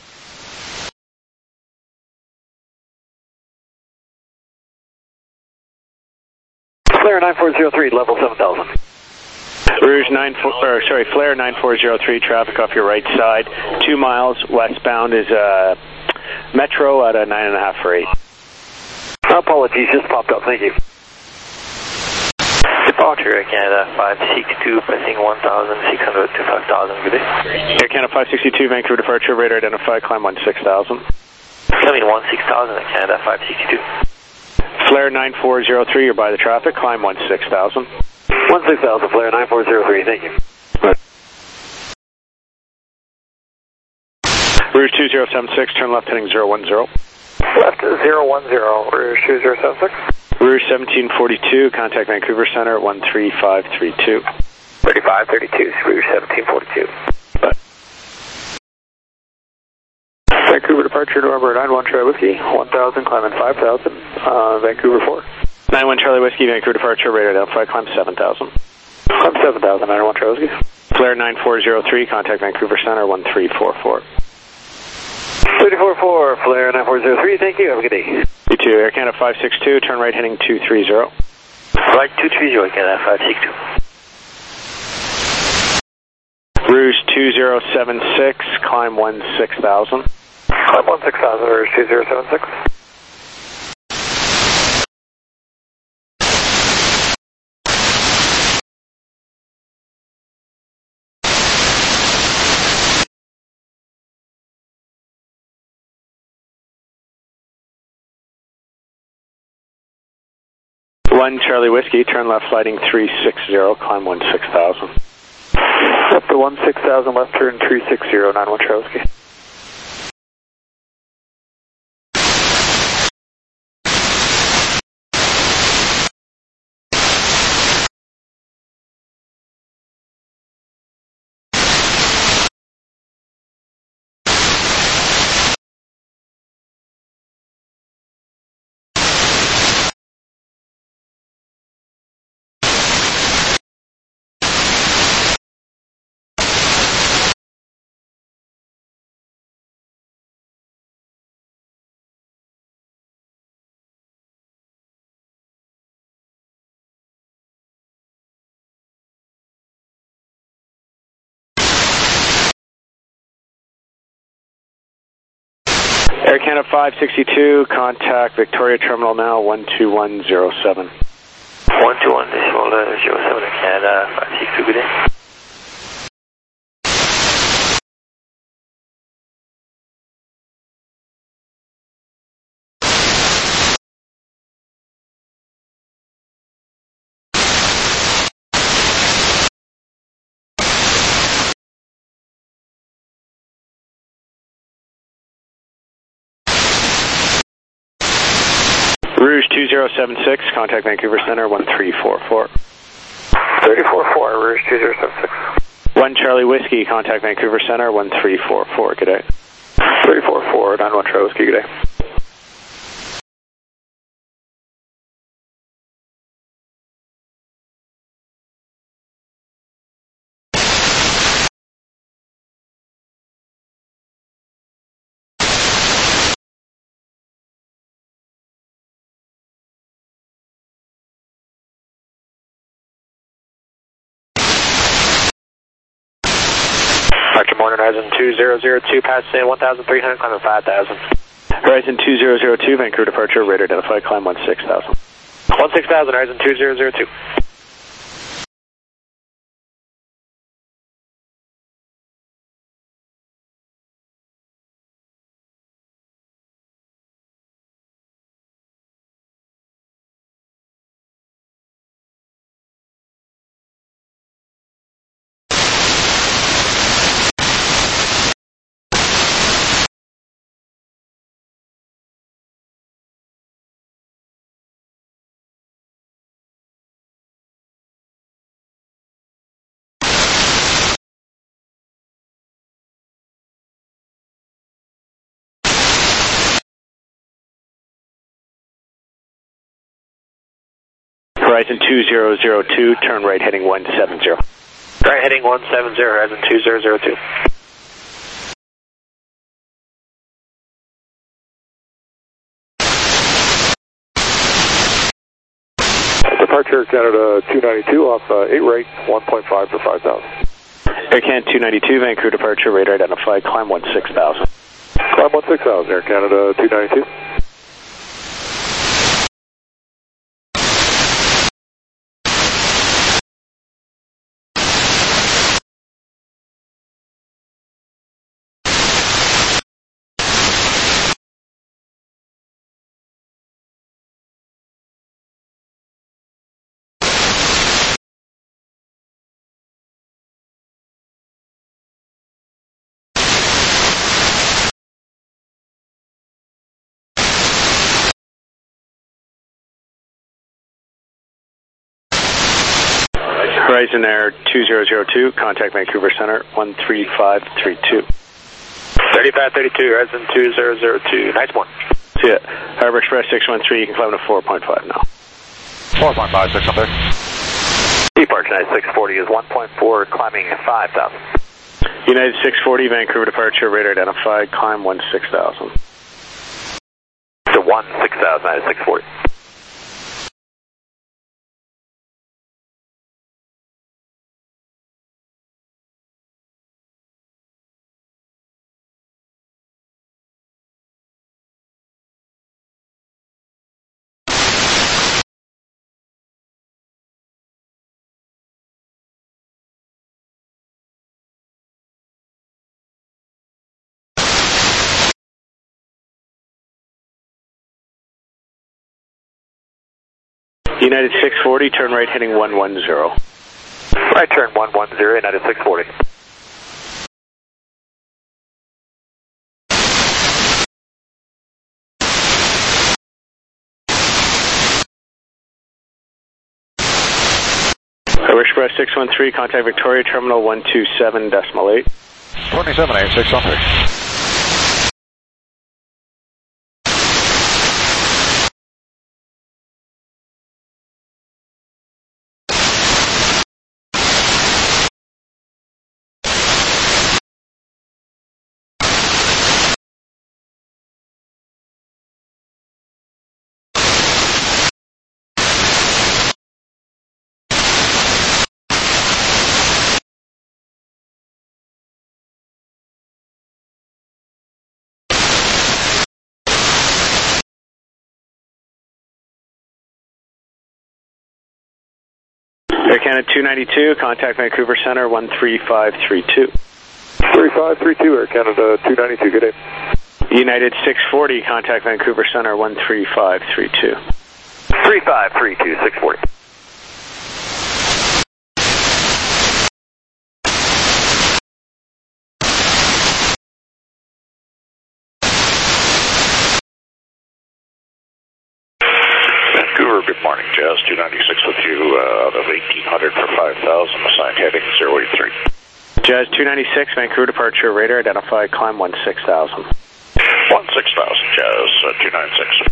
Flare nine four zero three, level seven thousand. Rouge nine four, or sorry, Flare nine four zero three, traffic off your right side, two miles westbound is uh, Metro at a nine and a half for eight. Apologies, just popped up. Thank you. Departure Air Canada five six two, passing one thousand six hundred to five thousand, good day. Air Canada five sixty-two, Vancouver departure, radar identified, climb one six thousand. Climbing one six thousand, Air Canada five sixty-two. Flare nine four zero three, you're by the traffic, climb one six thousand. one six thousand, flare nine four zero three, thank you. Rouge two zero seven six, turn left heading zero one zero. Left zero one zero, Rouge two zero seven six. Rouge seventeen forty-two, contact Vancouver Center one three five three two. thirty-five thirty-two, Rouge seventeen forty-two. Vancouver departure, November nine one Charlie Whiskey, one thousand, climbing five thousand, uh, Vancouver four. nine one Charlie Whiskey, Vancouver departure, radar identified, climb seven thousand. Climb seven thousand, nine one Charlie Whiskey. Flare nine four zero three, contact Vancouver Center one three four four. three four four, flare nine four zero three, thank you, have a good day. You too, Air Canada five six two, turn right heading two three zero. Right two three zero, Air Canada five six two. Rouge two zero seven six, climb one six thousand. Climb one six thousand, Rouge two zero seven six. one Charlie Whiskey, turn left sliding three six zero, climb one six thousand. Up to one six thousand, left turn three six zero, nine one Charlie Whiskey. Air Canada five sixty-two, contact Victoria Terminal now, one two one zero seven. one two one zero seven, Canada five sixty-two, good day. Rouge two zero seven six, contact Vancouver Center, one three four four. three four four, Rouge two zero seven six. one Charlie Whiskey, contact Vancouver Center, one three four four, good day. three four four, nine one Charlie Whiskey, good day. Good morning, Horizon two zero zero two, passing one thousand three hundred, climbing five thousand. Horizon two zero zero two, Vancouver departure, radar identified, climb one six thousand. one six thousand, Horizon two zero zero two. Horizon two zero zero two, turn right heading one seven zero. Right heading one seven zero, Horizon two zero zero two. Departure Canada two ninety-two off uh, eight right, one point five for five thousand. Air Canada two ninety-two, Vancouver departure, radar identified, climb one six thousand. Climb one six thousand, Air Canada two ninety-two. Horizon Air two zero zero two, contact Vancouver Center, one three five three two. thirty-five thirty-two, Horizon two zero zero two, nice one. See ya. Harbor Express six one three, you can climb to four point five now. four point five, six one three. Departure United six forty is one point four, climbing five thousand. United six forty, Vancouver departure, radar identified, climb one six thousand. To one six thousand, United six forty. United six forty, turn right heading one one zero. Right turn one one zero, United six forty. Harbor Express six one three, contact Victoria Terminal one two seven decimal eight. twenty-seven eight, six one three. Canada two ninety-two, contact Vancouver Center one three five three two. three five three two, Air Canada two ninety-two, good day. United six forty, contact Vancouver Center one three five three two. three five three two, six forty. Vancouver, good morning, Jazz two ninety-six with you uh, out of eighteen hundred for five thousand, assigned heading zero eight three. Jazz two ninety-six, Vancouver departure, radar identified, climb one six thousand. one six thousand, Jazz uh, two ninety-six.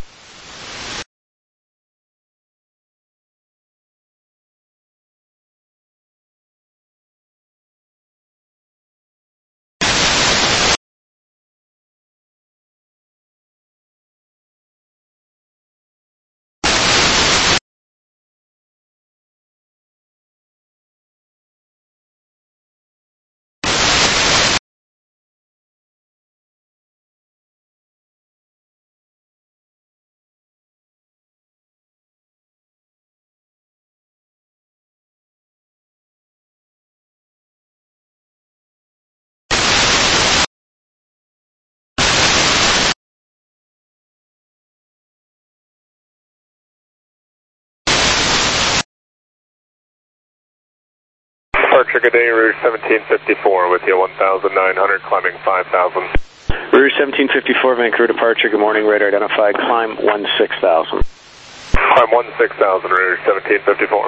Departure, good day, Rouge seventeen fifty-four with you, one thousand nine hundred, climbing five thousand. Rouge seventeen fifty-four, Vancouver departure, good morning, radar identified, climb one six thousand. Climb one six thousand, Rouge seventeen fifty-four.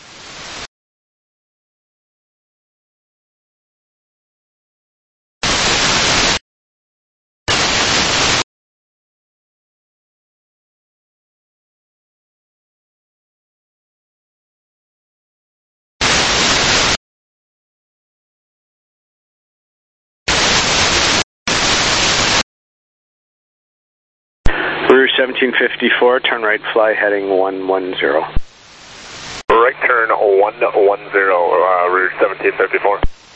Rouge seventeen fifty-four, turn right, fly heading one one zero. Right turn one one zero, uh, Rouge seventeen fifty-four.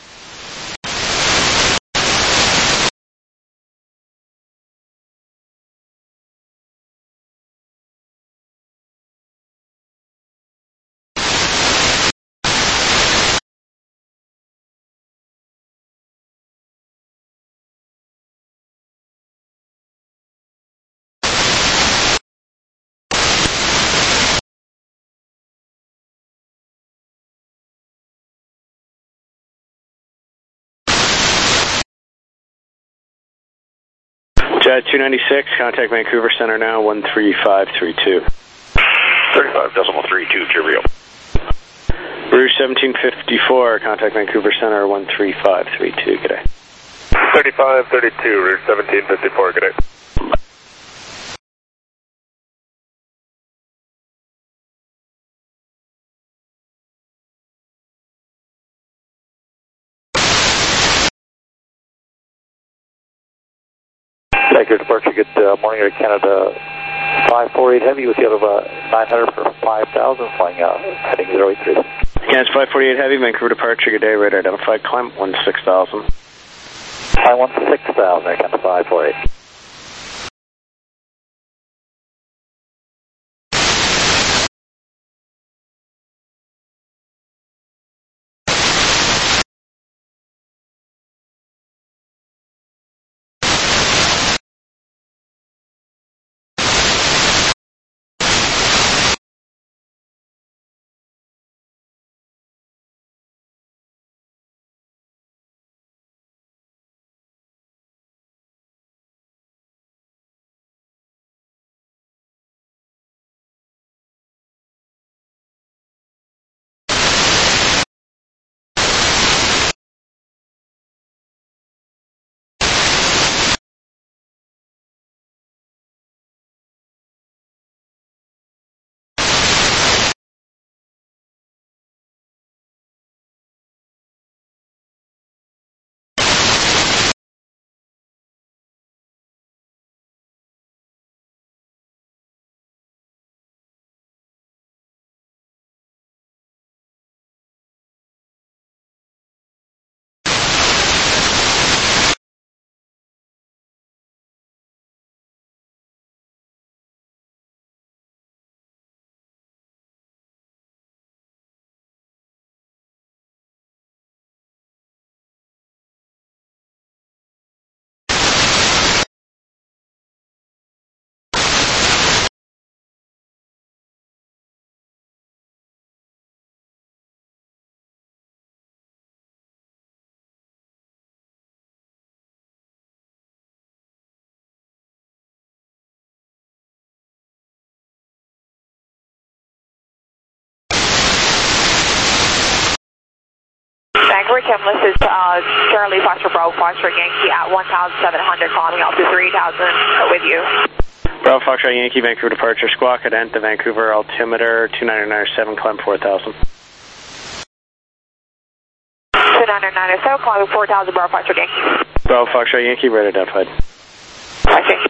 Jazz two ninety-six, contact Vancouver Center now, one three five three two. thirty-five decimal three two, cheerio. Rouge seventeen fifty-four, contact Vancouver Center, one three five three two, good day. thirty-five thirty-two, Rouge seventeen fifty-four, good day. Vancouver departure, good uh, morning, Air Canada five forty-eight Heavy with you out of uh, nine hundred for five thousand, flying out, heading zero eight three. Canada five forty-eight Heavy, Vancouver departure, good day, radar identified, climb one six thousand. Climb one six thousand, Air Canada five forty-eight. terminal is uh, Charlie Foxtrot Bravo Foxtrot Yankee at one thousand seven hundred, climbing up to three thousand with you. Bravo Foxtrot Yankee, Vancouver departure, squawk at Ent, the Vancouver altimeter, two nine nine seven, climb four thousand. two nine nine seven, climbing four thousand, Bravo Foxtrot Yankee. Bravo Foxtrot Yankee, radar identified. I see.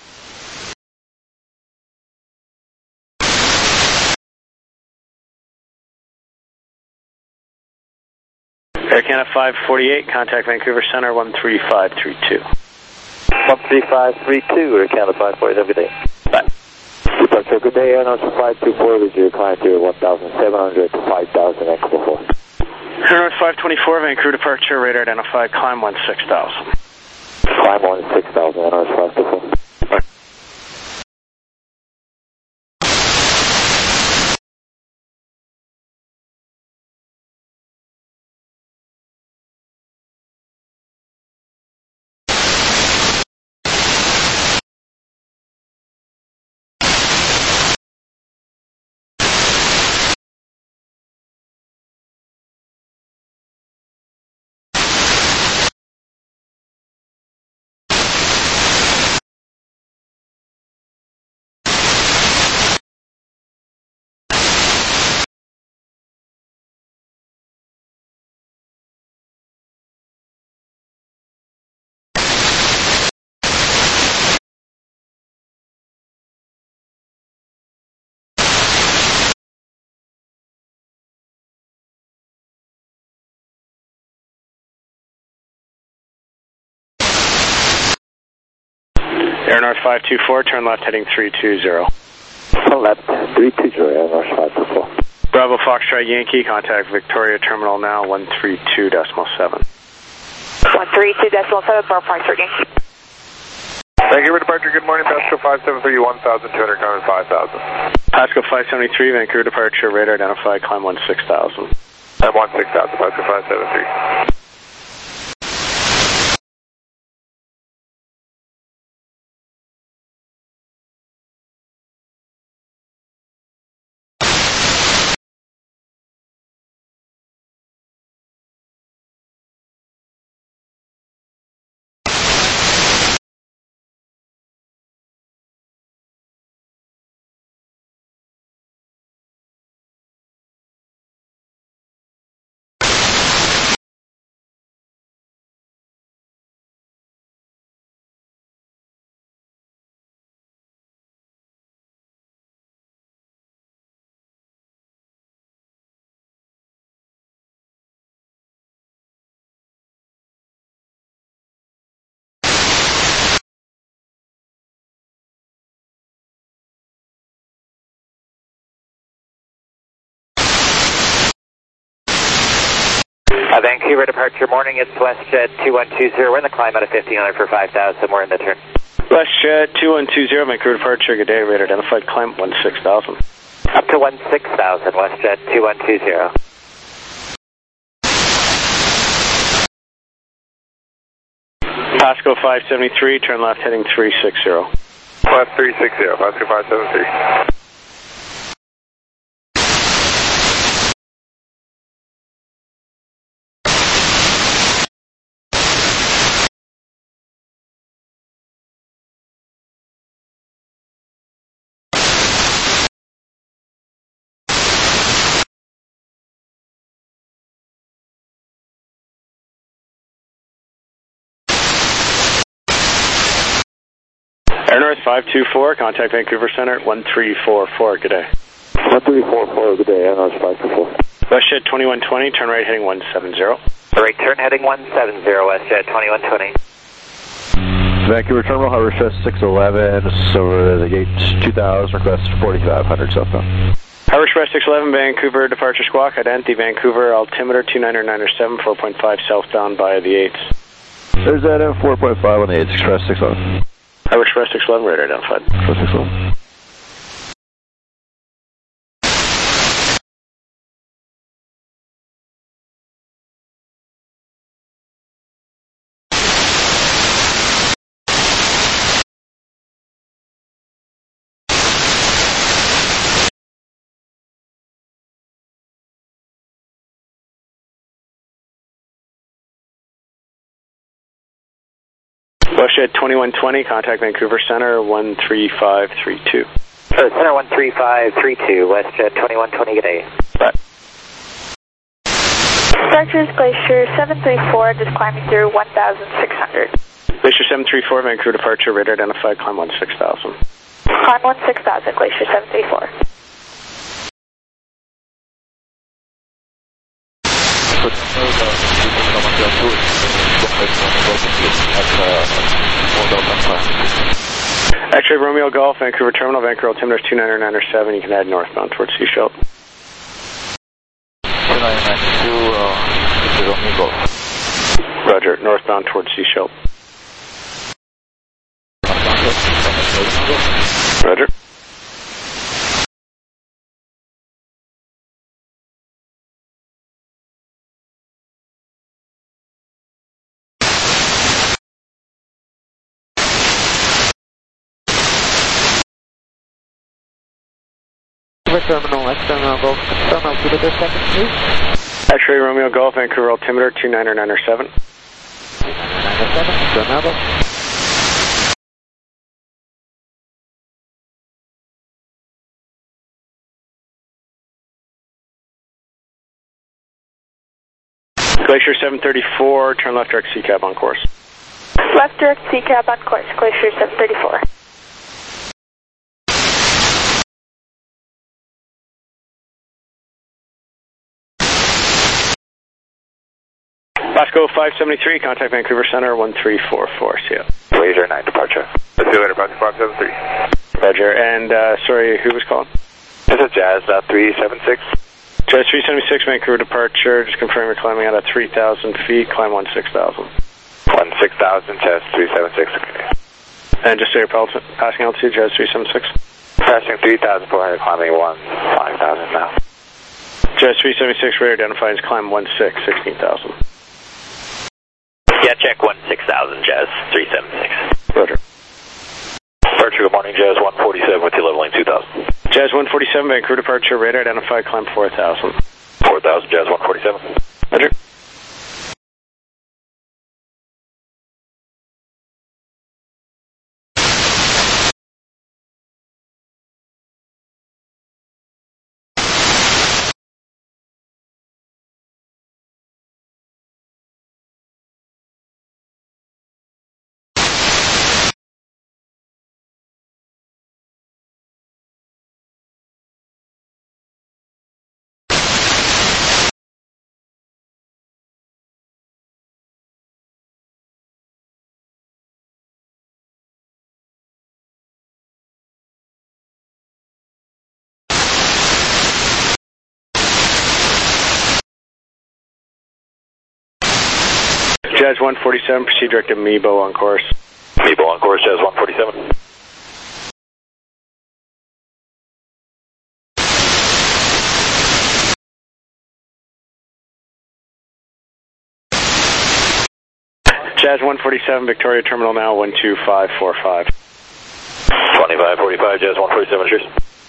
Air Canada five forty-eight, contact Vancouver Center one three five three two. one three five three two, Air Canada five forty-eight, have a good day. Bye. Departure, good day, Air North five two four, with your climb to one thousand seven hundred to five thousand, Vancouver four. Air North five twenty-four, Vancouver departure, radar identified, climb one six thousand. Climb one six thousand, Air North five two four. Bye. Air North five two four, turn left heading three two zero. Turn left, three two zero, Air North five two four. Bravo Foxtrot Yankee, contact Victoria Terminal now one three two point seven. one three two point seven, Bravo Foxtrot Yankee. Vancouver departure, good morning, Pasco five seven three, one thousand two hundred, climbing five thousand. Pasco five seventy-three, Vancouver departure, radar identified, climb one six thousand. I'm one six thousand, Pasco five seven three. Uh, Vancouver departure morning, it's WestJet two one two zero, we're in the climb out of fifteen hundred for five thousand, we're in the turn. WestJet two one two zero, Vancouver departure, good day, radar identified, climb one six thousand. Up to one six thousand, WestJet two one two zero. Pasco five seventy-three, turn left heading three six zero. Left three six zero, Pasco five seventy-three. Air North five two four, contact Vancouver Center one three four four, good day. one three four four, good day, Air North five two four. WestJet twenty-one twenty, turn right heading one seven zero. Right turn heading one seven zero, WestJet twenty-one twenty. Vancouver Terminal, Harbor Express six eleven, over the gate two thousand, request forty-five hundred southbound. Harbor Express six eleven, Vancouver departure squawk, identity Vancouver altimeter two nine nine seven, four point five southbound via the eights. There's that uh, four point five on the eights, Express six eleven. Harbor Express six eleven, radar identified. Express six eleven. Bullshit twenty-one twenty, contact Vancouver Center one three five three two. Uh, Center one three five three two, WestJet twenty-one twenty, good day. Bye. Departures Glacier seven three four, just climbing through one thousand six hundred. Glacier seven three four, Vancouver departure, radar identified, climb one six thousand. Climb one six thousand, Glacier seven three four. X-ray Romeo Golf, Vancouver Terminal, Vancouver altimeter two nine nine seven, you can head northbound towards Seashell. two nine nine two, uh, X-ray Romeo Golf. Roger, northbound towards Seashell. Roger. Terminal, external Golf, confirm altimeter second, please. X-ray Romeo Golf, Vancouver altimeter two nine nine seven. two nine nine seven, external Golf. Glacier seven thirty-four, turn left direct C cab on course. Left direct C cab on course, Glacier seven thirty-four. Vasco five seventy-three, contact Vancouver Center one three four four, see ya. Glacier nine departure. Let's see you later, Vasco five seven three. Roger, and uh, sorry, who was calling? This is Jazz, uh, three seven six. Jazz three seventy-six, Vancouver departure, just confirm you're climbing out at three thousand feet, climb one six thousand. one six thousand, Jazz three seven six, okay. And just so you're passing altitude, Jazz three seventy-six? Passing three thousand four hundred, climbing one five thousand now. Jazz three seventy-six, radar identified as climb one six, sixteen thousand. Yeah, check one six thousand, Jazz three seventy-six. Roger. Departure, good morning, Jazz one forty-seven with you leveling two thousand. Jazz one forty-seven, Vancouver departure, radar identified, climb four thousand. four thousand, Jazz one forty-seven. Roger. Jazz one forty-seven, proceed direct to Mebo on course. Mebo on course, Jazz one forty-seven. Jazz one forty-seven, Victoria Terminal now one two five four five. twenty-five forty-five, Jazz one forty-seven, cheers.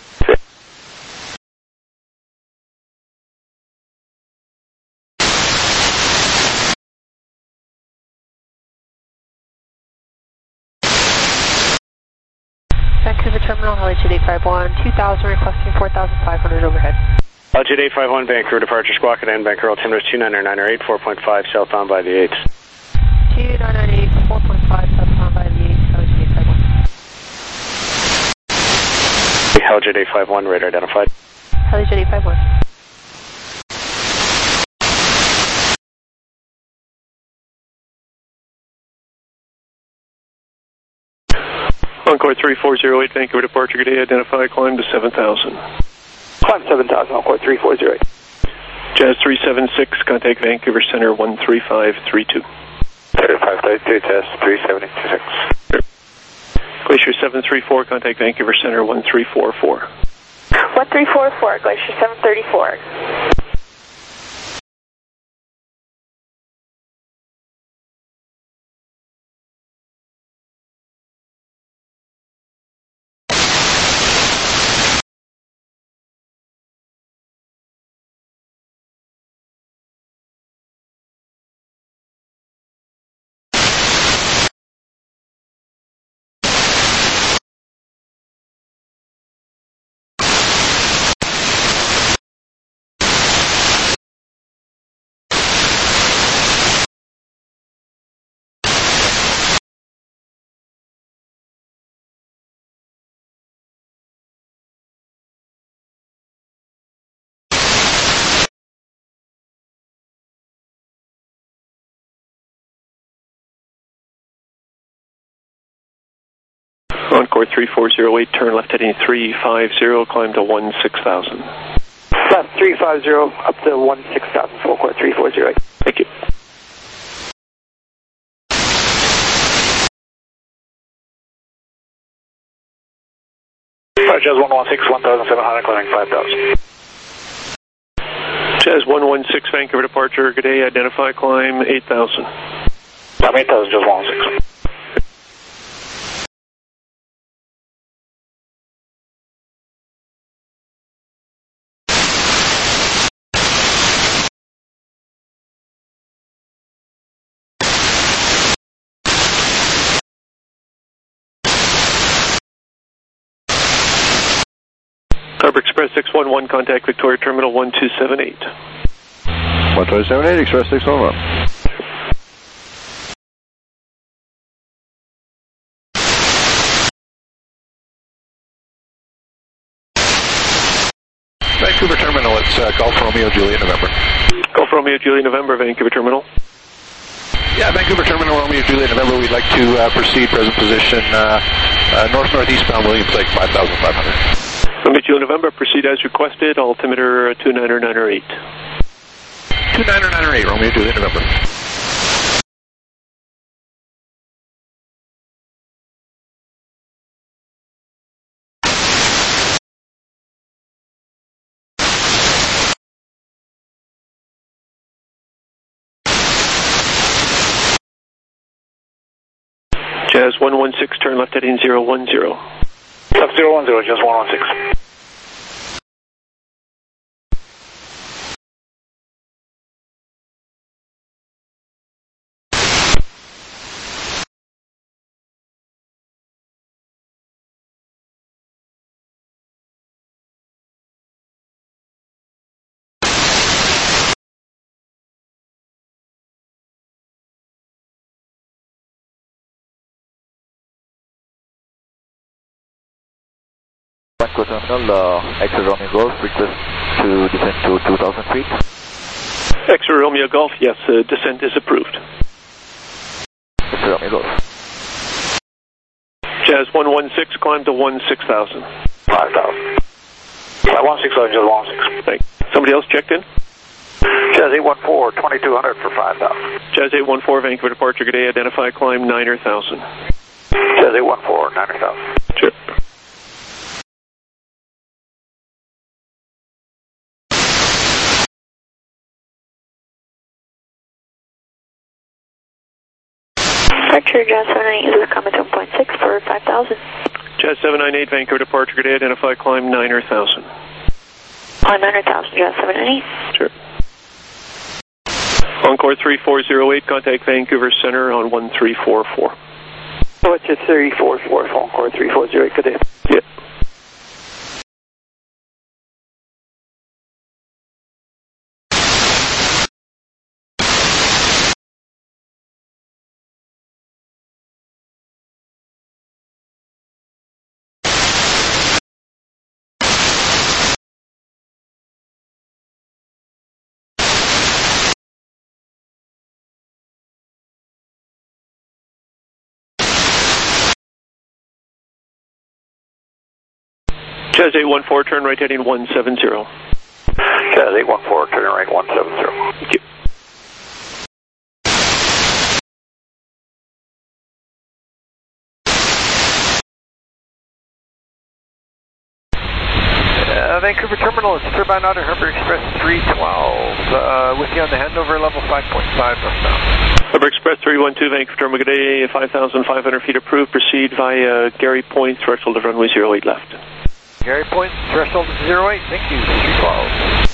Vancouver Terminal, Altitude eight five one, two thousand, requesting four thousand five hundred overhead. Altitude eight five one, Vancouver departure, squawk at end, Vancouver altimeter two nine nine eight, four point five, southbound by the eights. two nine nine eight, four point five, southbound by the eights, Altitude eight five one. Altitude eight five one, radar identified. Altitude eight five one. Encore three four zero eight, Vancouver departure, good day, identify, climb to seven thousand. Climb seven thousand, Encore three four zero eight. Jazz three seven six, contact Vancouver Center one three five three two. thirty-five thirty-two, Jazz three seventy-six. Glacier seven three four, contact Vancouver Center one three four four. one three four four, Glacier seven thirty-four. Encore three four zero eight, turn left heading three five zero, climb to one six thousand. Left three five zero, up to one six thousand, full court three four zero eight. Thank you. Jazz one one six, one thousand seven hundred, climbing five thousand. Jazz one one six, Vancouver departure, good day, identify, climb eight thousand. Climb eight thousand, Jazz one one six. Harbor Express six one one, contact Victoria Terminal one two seven eight. one two seven eight, Express six one one. Vancouver Terminal, it's uh, Golf Romeo Juliet November. Golf Romeo Juliet November, Vancouver Terminal. Yeah, Vancouver Terminal, Romeo Juliet November, we'd like to uh, proceed, present position, uh, uh, north-northeastbound Williams Lake, five thousand five hundred. Romeo Juliet November, proceed as requested, altimeter two niner niner eight. two niner niner eight, Romeo Juliet November. Jazz one one six, turn left heading zero one zero. Left zero one zero, Jazz one one six. Vancouver Terminal, uh, X-ray Romeo Golf, request to descend to two thousand feet. X-ray Romeo Golf, yes, uh, descent is approved. X-ray Romeo Golf. Jazz one one six, climb to one six thousand. five thousand. Flight one six thousand, Jazz one one six. Thanks. Somebody else checked in? Jazz eight one four, twenty-two hundred for five thousand. Jazz eight one four, Vancouver departure, good day, identify, climb niner thousand. Jazz eight one four, niner thousand. Sure. Departure, Jazz seven nine eight, is coming to one point six for five thousand. Jazz seven nine eight, Vancouver departure, good day, identify, climb niner thousand. On niner thousand, Jazz seven nine eight. Sure. Encore three four zero eight, contact Vancouver Center on one three four four. So it's a three four four, Encore three four zero eight, good day. Yeah. Jazz eight one four, turn right heading one seven zero. Jazz eight one four, turn right one seven zero. Thank you. Uh, Vancouver Terminal, it's Turbine Otter, Harbor Express three twelve, uh, with you on the handover, level five point five northbound. Harbor Express three one two, Vancouver Terminal, good day, five thousand five hundred feet approved, proceed via Gary Point, threshold of runway zero eight left. Gary Point, threshold zero eight, thank you, three twelve.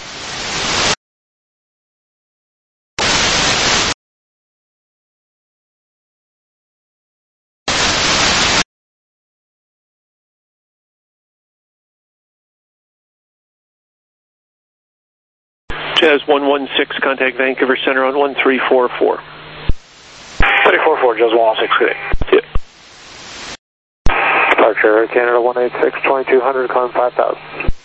Jazz one one six, contact Vancouver Center on one three four four. three four four, Jazz one one six, good day. Yeah. Departure, Canada one eight six, twenty-two hundred, climb five thousand.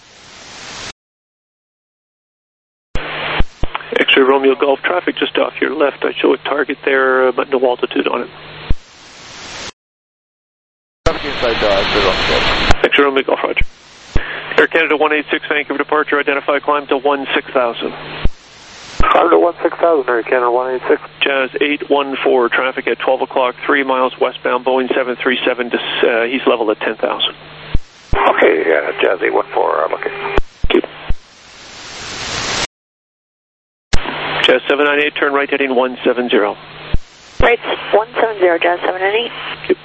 X-ray Romeo Golf, traffic just off your left. I show a target there, uh, but no altitude on it. Traffic inside Delta, X-ray Romeo Golf. X-ray Romeo Golf, Roger. Air Canada one eight six, Vancouver departure, identify climb to one six thousand. Climb to one six thousand, Air Canada one eight six. Jazz eight one four, traffic at twelve o'clock, three miles westbound, Boeing seven three seven, to, uh, he's level at ten thousand. Okay, uh, Jazz eight one four, I'm okay. Jazz seven nine eight, turn right heading one seven zero. Right, one seven zero, Jazz seven nine eight.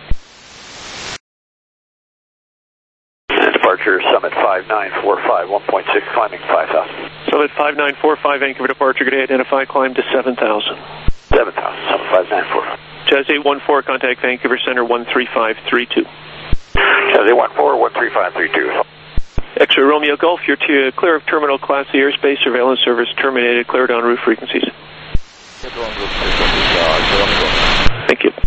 Departure, Summit five nine four five, one point six, climbing five thousand. Summit five nine four five, Vancouver departure, good day, identify climb to seven thousand. seven thousand, Summit five nine four. Jazz eight one four, contact Vancouver Center one three five three two. Jazz eight one four, one three five three two. X-ray Romeo Golf, you're to clear of terminal Class C airspace, surveillance service terminated, clear down route frequencies. Thank you.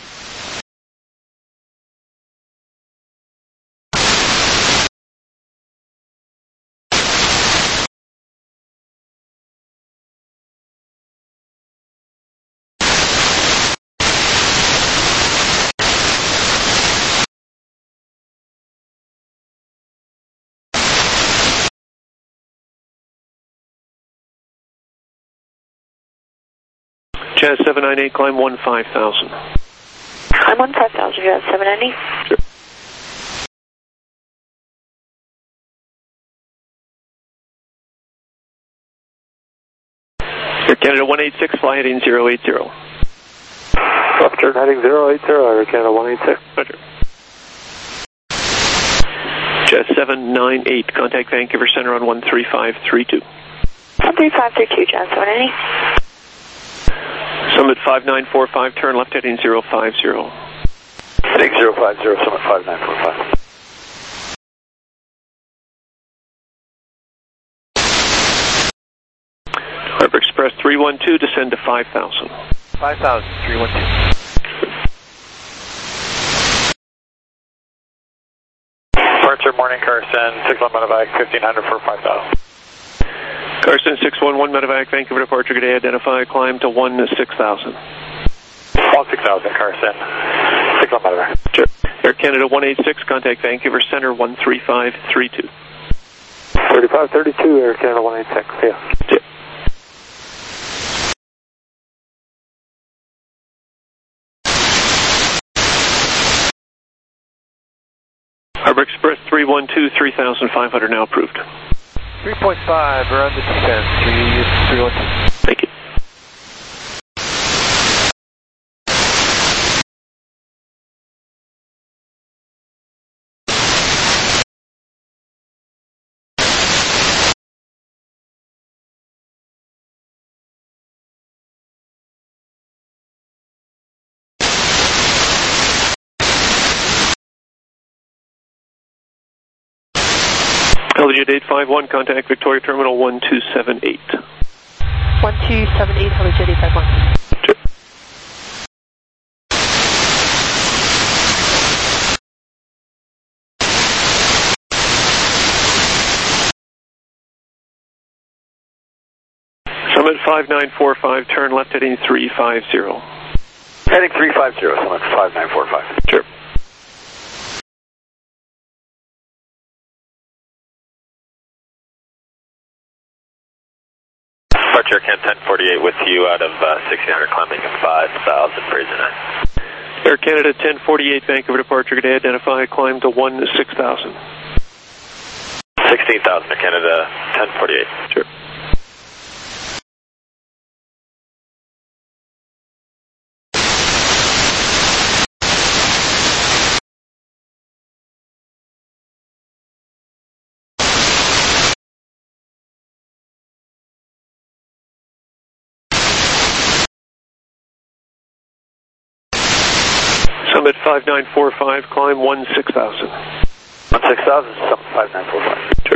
Jazz seven nine eight, climb one five thousand. Climb one five thousand, Jazz seven nine eight. Sure. Air Canada one eight six, fly heading zero eight zero. Left turn heading zero eight zero, Air Canada one eight six. Roger. Jazz seven nine eight, contact Vancouver Center on one three five three two. one three five three two, Jazz seven nine eight. Summit five nine four five, turn left heading zero five zero. Heading zero five zero, Summit five nine four five. Harbor Express three one two, descend to five thousand. five thousand, three one two. Departure morning, Carson, six one medevac, fifteen hundred for five thousand. Carson six one one, medevac, Vancouver departure, good day, identify, climb to one six thousand. one six thousand, Carson, six one medevac. Sure. Air Canada one eight six, contact Vancouver Center one three five three two. thirty-five thirty-two, Air Canada one eight six, yeah. Yeah. Harbor Express three one two, three thousand five hundred now approved. three point five, around the defense, three one two. Thank you. Altitude eight five one, contact Victoria Terminal one two seven eight. one two seven eight, altitude eight five one. Sure. Summit five nine four five, turn left heading three five zero. Heading three five zero, Summit five nine four five. Sure. Departure Ken ten forty-eight with you out of uh, sixteen hundred, climbing at five thousand, Fraser nine. Air Canada ten forty-eight, Vancouver departure, good day, identify, climb to one six thousand. sixteen thousand, Air Canada ten forty-eight. Sure. Summit five nine four five, climb one six thousand. one six thousand, Summit five nine four five. Sure.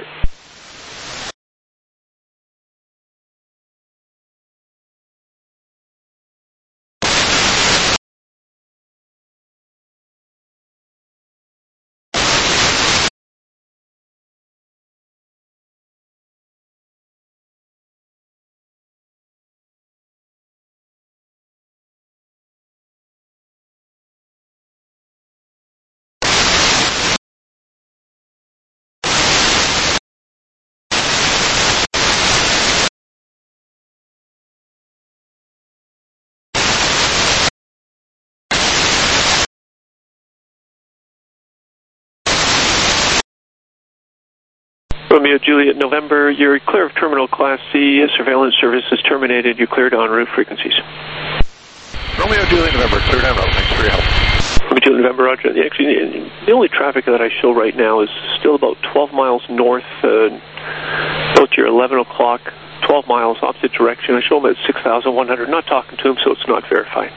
Romeo Juliet November, you're clear of Terminal Class C. Surveillance service is terminated. You're cleared en route frequencies. Romeo Juliet November, cleared en route. Thanks for your help. Romeo Juliet November, Roger. Actually, the only traffic that I show right now is still about twelve miles north, uh, about your eleven o'clock, twelve miles opposite direction. I show them at six thousand one hundred. Not talking to him, so it's not verified.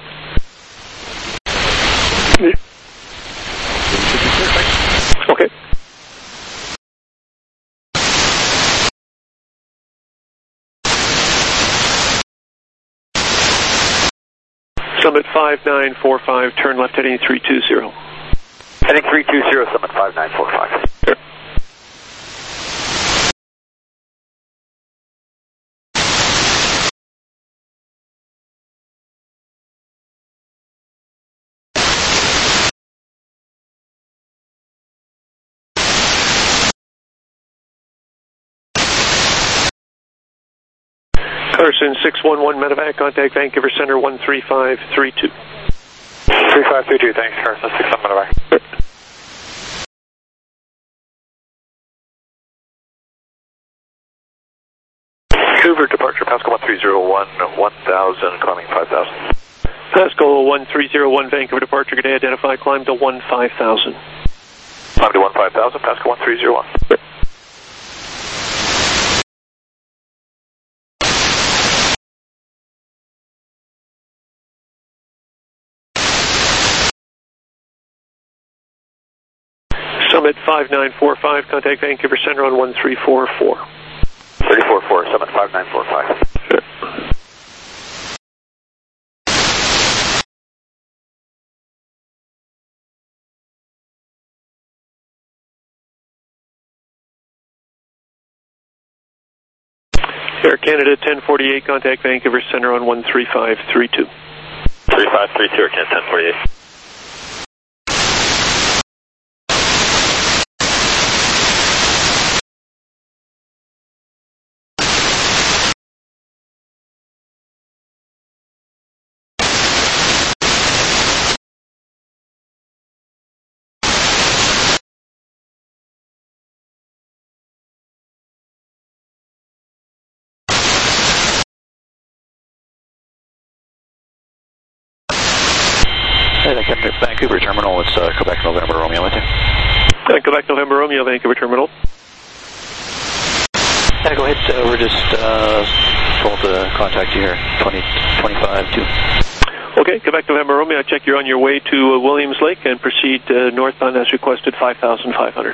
Okay. Summit five nine four five, turn left heading three two zero. Heading three two zero, Summit five nine four five. Sure. Carson six one one Medevac, contact Vancouver Center one three five three two. three five three two, thanks, Carson six one Medevac. Sure. Vancouver, departure, Pascal one three zero one, one thousand, climbing five thousand. Pascal one three zero one, Vancouver departure, good day, identify, climb to one five thousand. Climb to one five thousand, Pascal one three zero one. Sure. Summit five nine four five, contact Vancouver Center on one three four four. three four four, Summit five nine four five. Sure. Air Canada ten forty-eight, contact Vancouver Center on one three five three two. three five three two, Air Canada ten forty-eight. Vancouver Terminal, it's uh, Quebec November Romeo with you. Uh, Quebec November Romeo, Vancouver Terminal. Yeah, go ahead. Uh, we're just uh, told to contact you here, twenty twenty-five two. Okay, Quebec November Romeo, I check you're on your way to uh, Williams Lake and proceed uh, northbound as requested, five thousand five hundred.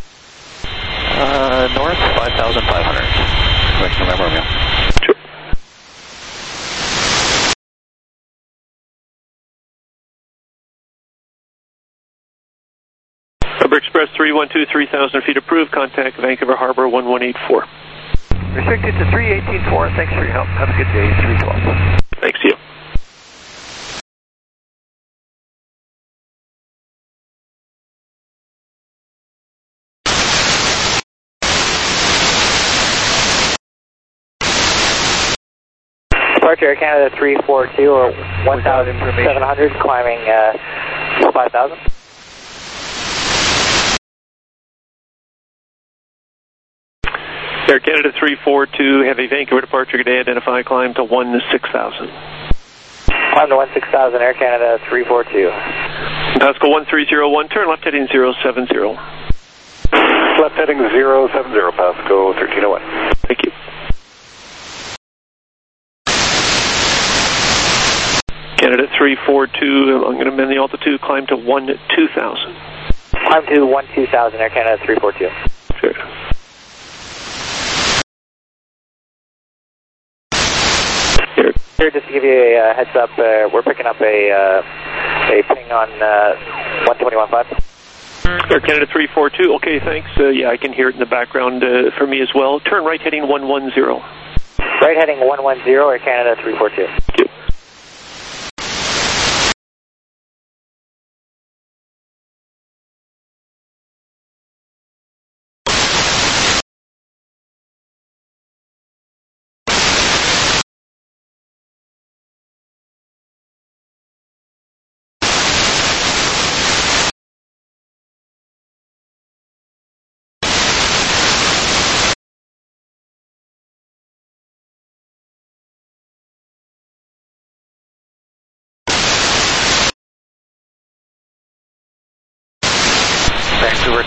Uh, north, five thousand five hundred. Quebec November Romeo. Sure. Uber Express three one two, three thousand feet approved. Contact Vancouver Harbor one one eight four. Restricted to three eighteen four. Thanks for your help. Have a good day. three twelve. Thanks to you. Departure Air Canada three four two or one thousand seven hundred, climbing uh, five thousand. Air Canada three four two, heavy Vancouver departure, good day, identify, climb to one six thousand. Climb to one six thousand, Air Canada three four two. Pascal one three zero one, turn left heading zero seven zero. Left heading zero seven zero, Pascal thirteen oh one. Thank you. Canada three four two, I'm going to amend the altitude, climb to one two thousand. Climb to one two thousand, Air Canada three four two. Sure. Here. Here, just to give you a uh, heads up, uh, we're picking up a uh, a ping on uh, one twenty-one point five. Air Canada three four two, okay, thanks. Uh, yeah, I can hear it in the background uh, for me as well. Turn right heading one one zero. Right heading one one zero, Air Canada three four two. Thank you.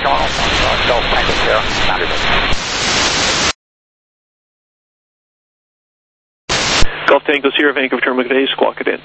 Toronto, uh, Golf Tango Sierra, boundary base. Golf Tango Sierra, Vancouver Terminal, good day, squawk cadent.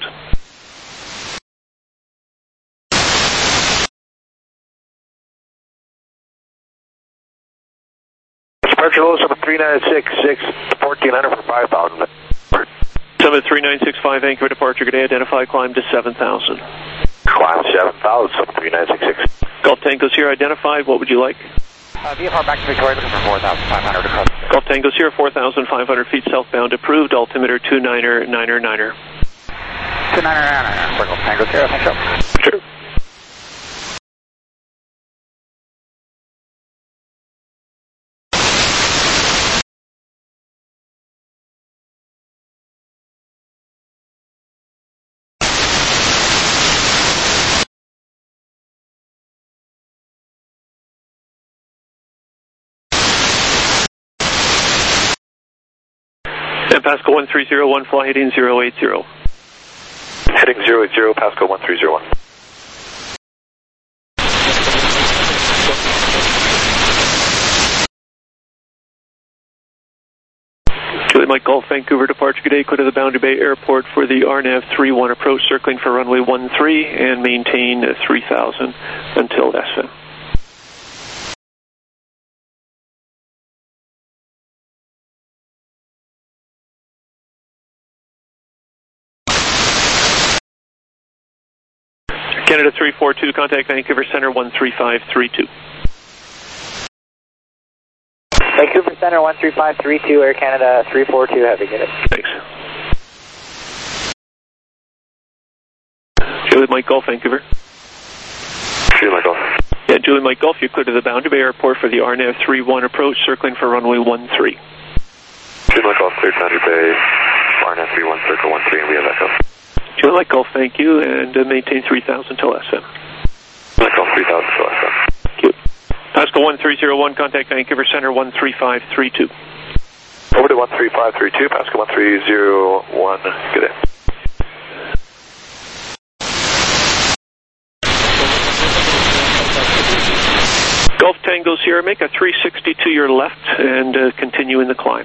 Departure low, Summit three nine six six, fourteen hundred for five thousand. Summit three nine six five, Vancouver departure, good day, identify, climb to seven thousand. Climb seven thousand, Summit three nine six six. Golf Tango Sierra, identified, what would you like? Uh, V F R back to Victoria, looking for four thousand five hundred across. Golf Tango Sierra, four thousand five hundred feet southbound, approved, altimeter two niner niner niner. two niner niner niner, for Golf Tango Sierra, thanks so. Sure. And Pascal one three zero one, fly heading zero eight zero. Heading zero eight zero, Pascal one three zero one. Julie Mike Golf, Vancouver departure, good day, go to the Boundary Bay Airport for the R N A V three one approach, circling for runway one three and maintain three thousand until S M. Canada three four two, contact Vancouver Center one three five three two. Vancouver Center one three five three two, Air Canada three four two, heavy unit. Thanks. Julie Mike Golf, Vancouver. Julie Mike Golf. Yeah, Julie Mike Golf, you're clear to the Boundary Bay Airport for the R N A V three one approach, circling for runway one three. Julie Mike Golf, cleared Boundary Bay, R N A V three one, circle one three, and we have echo. Julie Mike Golf, thank you, and uh, maintain three thousand till S M. Mike Golf, three thousand till S M. Thank you. Pascal one three zero one, contact Vancouver Center one three five three two. Over to one three five three two, Pascal one three zero one, good day. Golf Tango Sierra, make a three sixty to your left and uh, continue in the climb.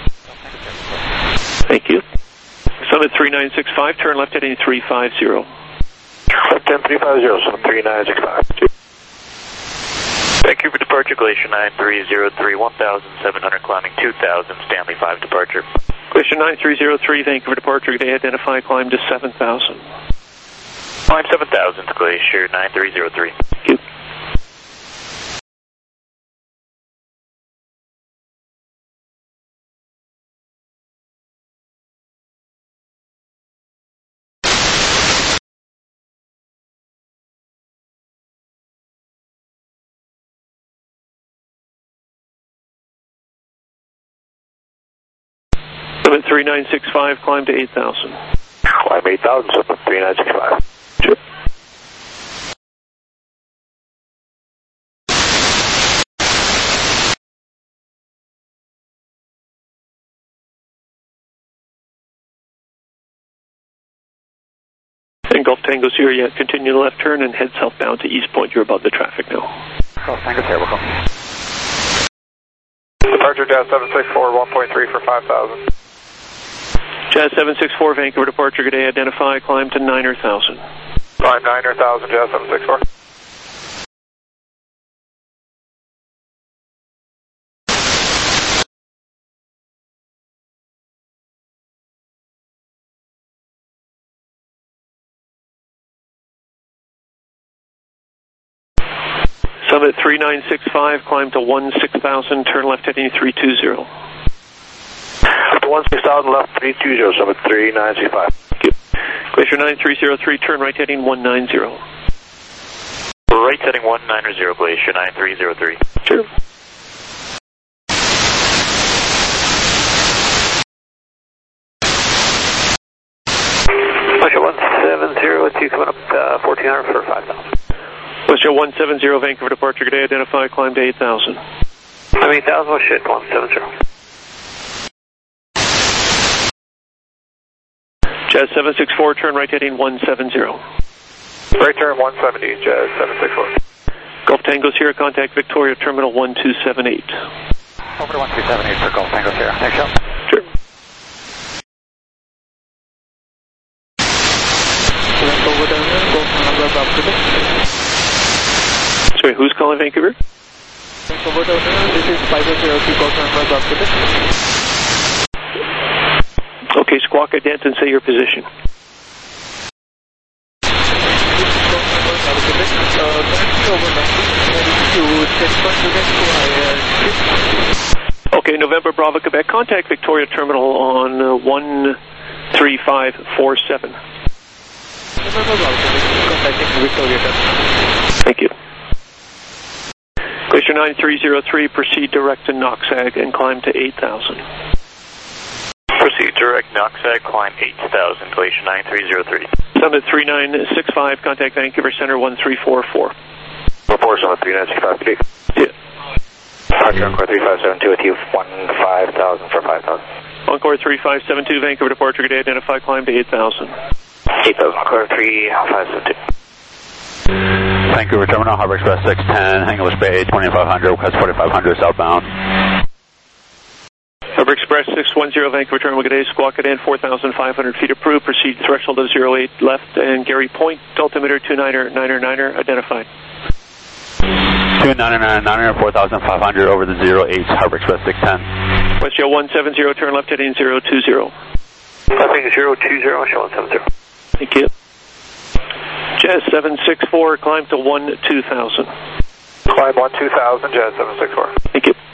Thank you. Summit three nine six five, turn left heading three five zero. Left ten three five zero, Summit three nine six five. Vancouver departure, Glacier nine three zero three, one thousand seven hundred, climbing two thousand, Stanley five departure. Glacier nine three zero three, Vancouver departure, today identify, climb to seven thousand. Climb seven thousand, Glacier nine three zero three. Thank you. Summit three nine six five, climb to eight thousand. Climb eight thousand, Summit three nine six five. Sure. And Golf Tango Sierra, yeah, continue the left turn and head southbound to East Point. You're above the traffic now. Golf Tango Sierra, welcome. Departure Jazz seven six four, one point three for five thousand. Jazz seven six four, Vancouver departure, good day, identify, climb to niner thousand. Climb niner thousand, Jazz seven six four. Summit three nine six five, climb to one six thousand, turn left heading three two zero. Up to one six thousand, left three two zero, Summit three nine six five. Thank you. Glacier nine three zero three, turn right heading one nine zero. Right heading one nine zero, Glacier nine three zero three. Sure. Glacier one seven zero two, coming up uh, fourteen hundred for five thousand. Glacier one seven zero, Vancouver departure, good day, identify, climb to eight thousand. I'm eight thousand, oh shit, one seven zero. Jazz seven six four, turn right heading one seven zero. Right turn one seventy, Jazz seven six four. Golf Tango Sierra, contact Victoria Terminal one two seven eight. Over to one two seven eight for Golf Tango Sierra. Thanks, Sean. Sure. Sorry, who's calling Vancouver? This is five zero two Golf Tango Sierra. Okay, Squawk Ident and say your position. Okay, November Bravo Quebec, contact Victoria Terminal on uh, one three five four seven. Thank you. Glacier nine three zero three, proceed direct to Noxag and climb to eight thousand. Proceed direct Noxag, climb eight thousand, Glacier nine three zero three. Summit three nine six five, contact Vancouver Center one three four four. Report Summit three nine six five, please. Yeah. Departure Encore three five seven two with you, one five thousand for five thousand. Encore three five seven two, Vancouver departure, good day, identify, climb to eight thousand. eight thousand, Encore three five seven two. Vancouver Terminal, Harbor Express six ten, English Bay twenty-five hundred, request forty-five hundred southbound. Harbor Express six one zero, Vancouver Terminal, good day, squawk it in, four thousand five hundred feet approved, proceed threshold of zero eight left, and Gary Point, altimeter two niner niner niner, identified. two niner niner niner, four thousand five hundred over the zero eight, Harbor Express six ten. WestJet one seven zero, turn left heading zero two zero. Nothing zero two zero, show one seven zero. Thank you. Jazz seven six four, climb to one two thousand. Climb one two thousand, Jazz seven six four. Thank you.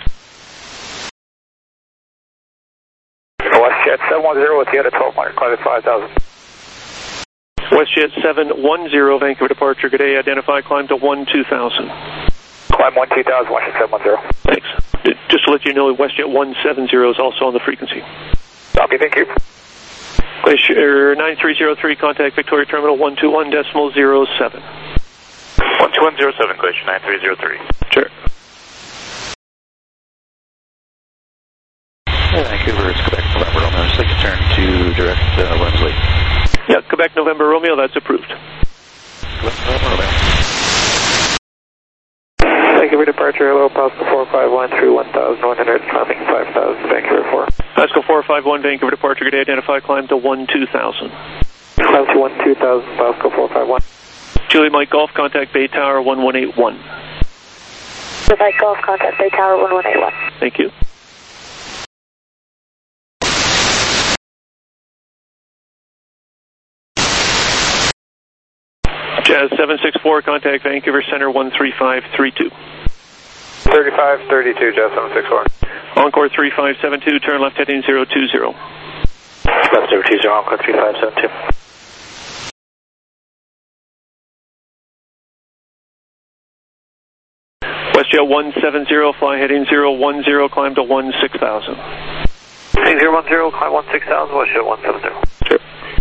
WestJet seven one zero with you at a twelve hundred, climb at five thousand. WestJet seven one zero, Vancouver departure, good day, identify, climb to one two thousand. Climb one two thousand, WestJet seven one zero. Thanks. Just to let you know, WestJet one seven zero is also on the frequency. Copy, thank you. Glacier nine three zero three, contact Victoria Terminal one two one decimal zero seven. one two one zero seven, Glacier nine three zero three. Sure. Vancouver, it's Quebec, November Romeo. I'd like to turn to direct uh, Wembley. Yeah, Quebec, November Romeo, that's approved. November Romeo. Vancouver departure, hello, Pascal four five one through one thousand one hundred, climbing five thousand, Vancouver four. Pascal four five one, Vancouver departure, good day, identify, climb to one two thousand. Climb to one two thousand, Pascal four five one. Julie Mike Golf, contact Bay Tower one one eight one. Mike Golf, contact Bay Tower one one eight one. Thank you. Jazz seven six four, contact Vancouver Center one three five three two. thirty-five thirty-two, Jazz seven six four. Encore three five seven two, turn left heading zero two zero. Left zero two zero, Encore three five seven two. WestJet one seven zero, fly heading zero one zero, climb to one six thousand. Heading zero one zero, climb one six thousand, WestJet one seven zero. Sure.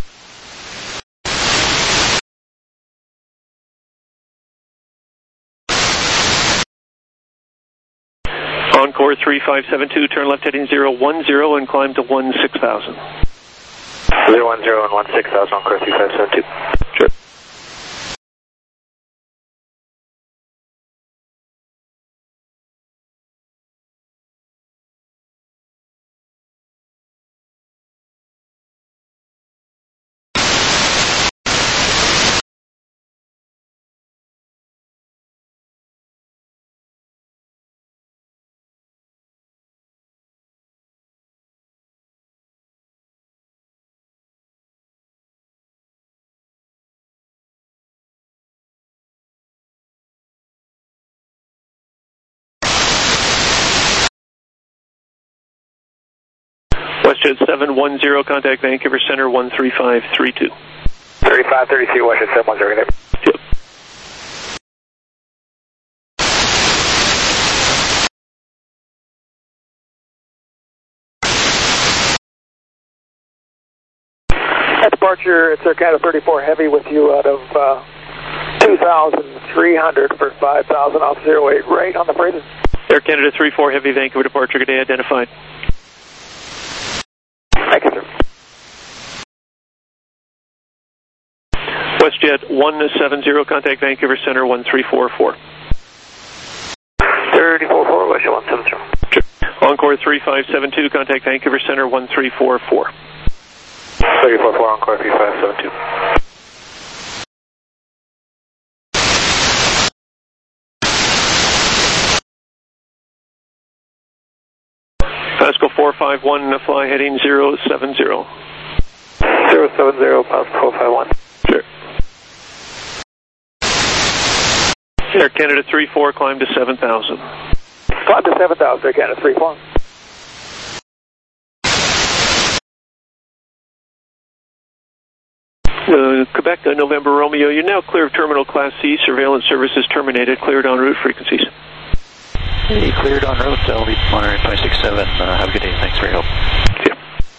Encore three five seven two, turn left heading zero one zero and climb to one six thousand. zero one zero and one six thousand, Encore three five seven two. Sure. WestJet seven one zero, contact Vancouver Center one three five three two. thirty-five thirty-two, WestJet seven one zero. Yep. At departure, it's Circata thirty-four Heavy with you out of uh, two thousand three hundred for five thousand off zero eight, right on the Braden. Air Canada three four Heavy, Vancouver departure, good day, identified. Thank you, sir. WestJet one seven zero, contact Vancouver Center one three four four. Scotia one seven zero. Encore three five seven two, contact Vancouver Center one three four four. three four four, Encore three five seven two. Pascal four five one, fly heading zero seven zero. zero seven zero, Pascal four five one. Sure. Air Canada three four, climb to seven thousand. Climb to seven thousand, Air Canada three four. Uh, Quebec, uh, November Romeo, you're now clear of Terminal Class C. Surveillance services terminated. Cleared en route frequencies. Hey, cleared en route. I'll be monitoring five six seven. Uh, have a good day. Thanks for your help. See ya.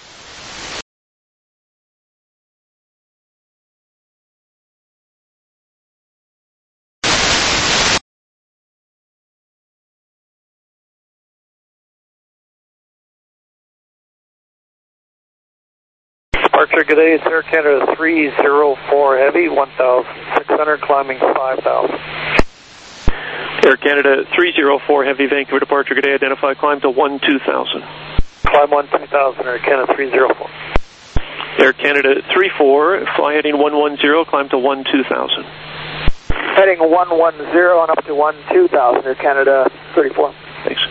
Departure, good day, it's Air Canada three zero four Heavy, one thousand six hundred, climbing five thousand. Air Canada three zero four Heavy, Vancouver departure, good day, identify climb to one two thousand. Climb one two thousand, Air Canada three zero four. Air Canada three four, fly heading one one zero, climb to one two thousand. Heading one one zero and up to one two thousand, Air Canada thirty-four. Thanks.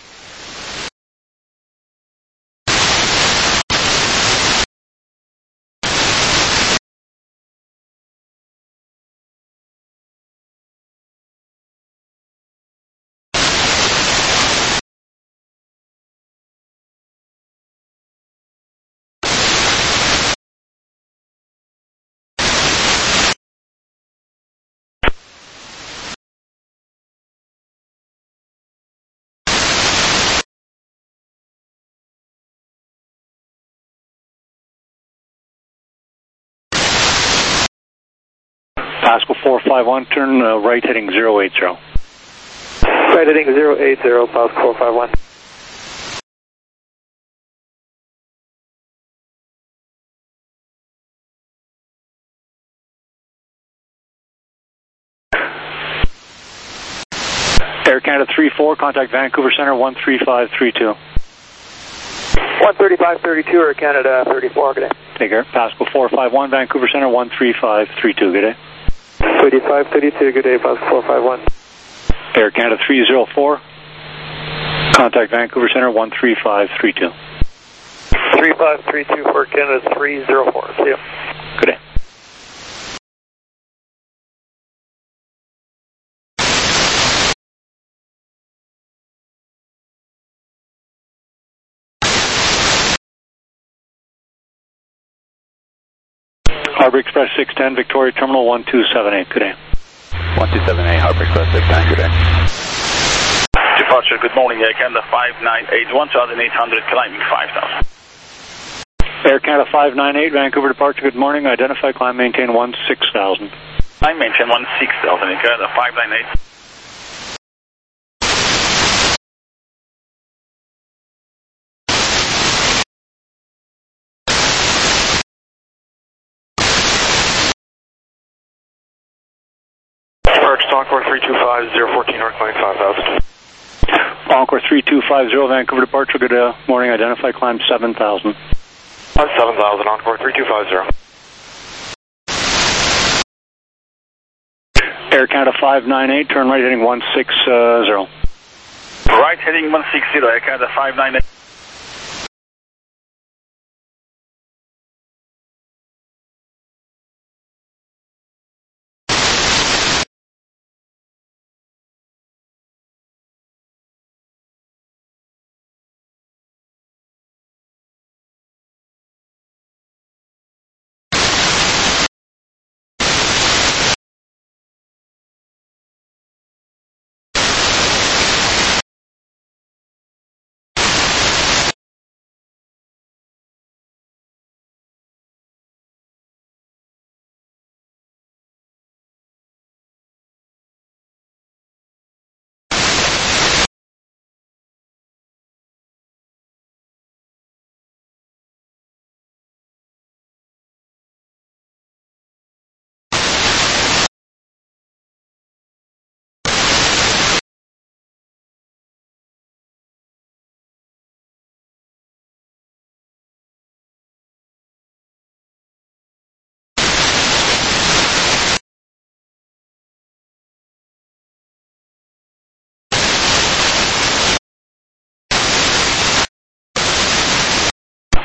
Pascal four five one, turn uh, right heading zero eight zero. Right heading zero eight zero, Pascal four five one. Air Canada three four, contact Vancouver Center one three five three two. one thirty-five thirty-two, Air Canada thirty-four, good day. Take care. Pascal four five one, Vancouver Center one three five three two, good day. thirty-five thirty-two, good day, Pascal four five one. Air Canada three zero four, contact Vancouver Center one three five three two. three five three two for Canada three zero four, see ya. Good day. Harbor Express six ten, Victoria Terminal one two seven eight, good day. one two seven eight, Harbor Express six ten, good day. Departure, good morning, Air Canada five nine eight, one thousand eight hundred, climbing five thousand. Air Canada five nine eight, Vancouver departure, good morning, identify, climb, maintain one six thousand. I maintain one six thousand, Air Canada five nine eight. Encore three two five zero one four, airplane five thousand. Encore three two five zero, Vancouver departure, good uh, morning, identify, climb seven thousand. seven thousand, Encore three two five zero. Air Canada five nine eight, turn right heading one six zero. Right heading one six zero, Air Canada five nine eight.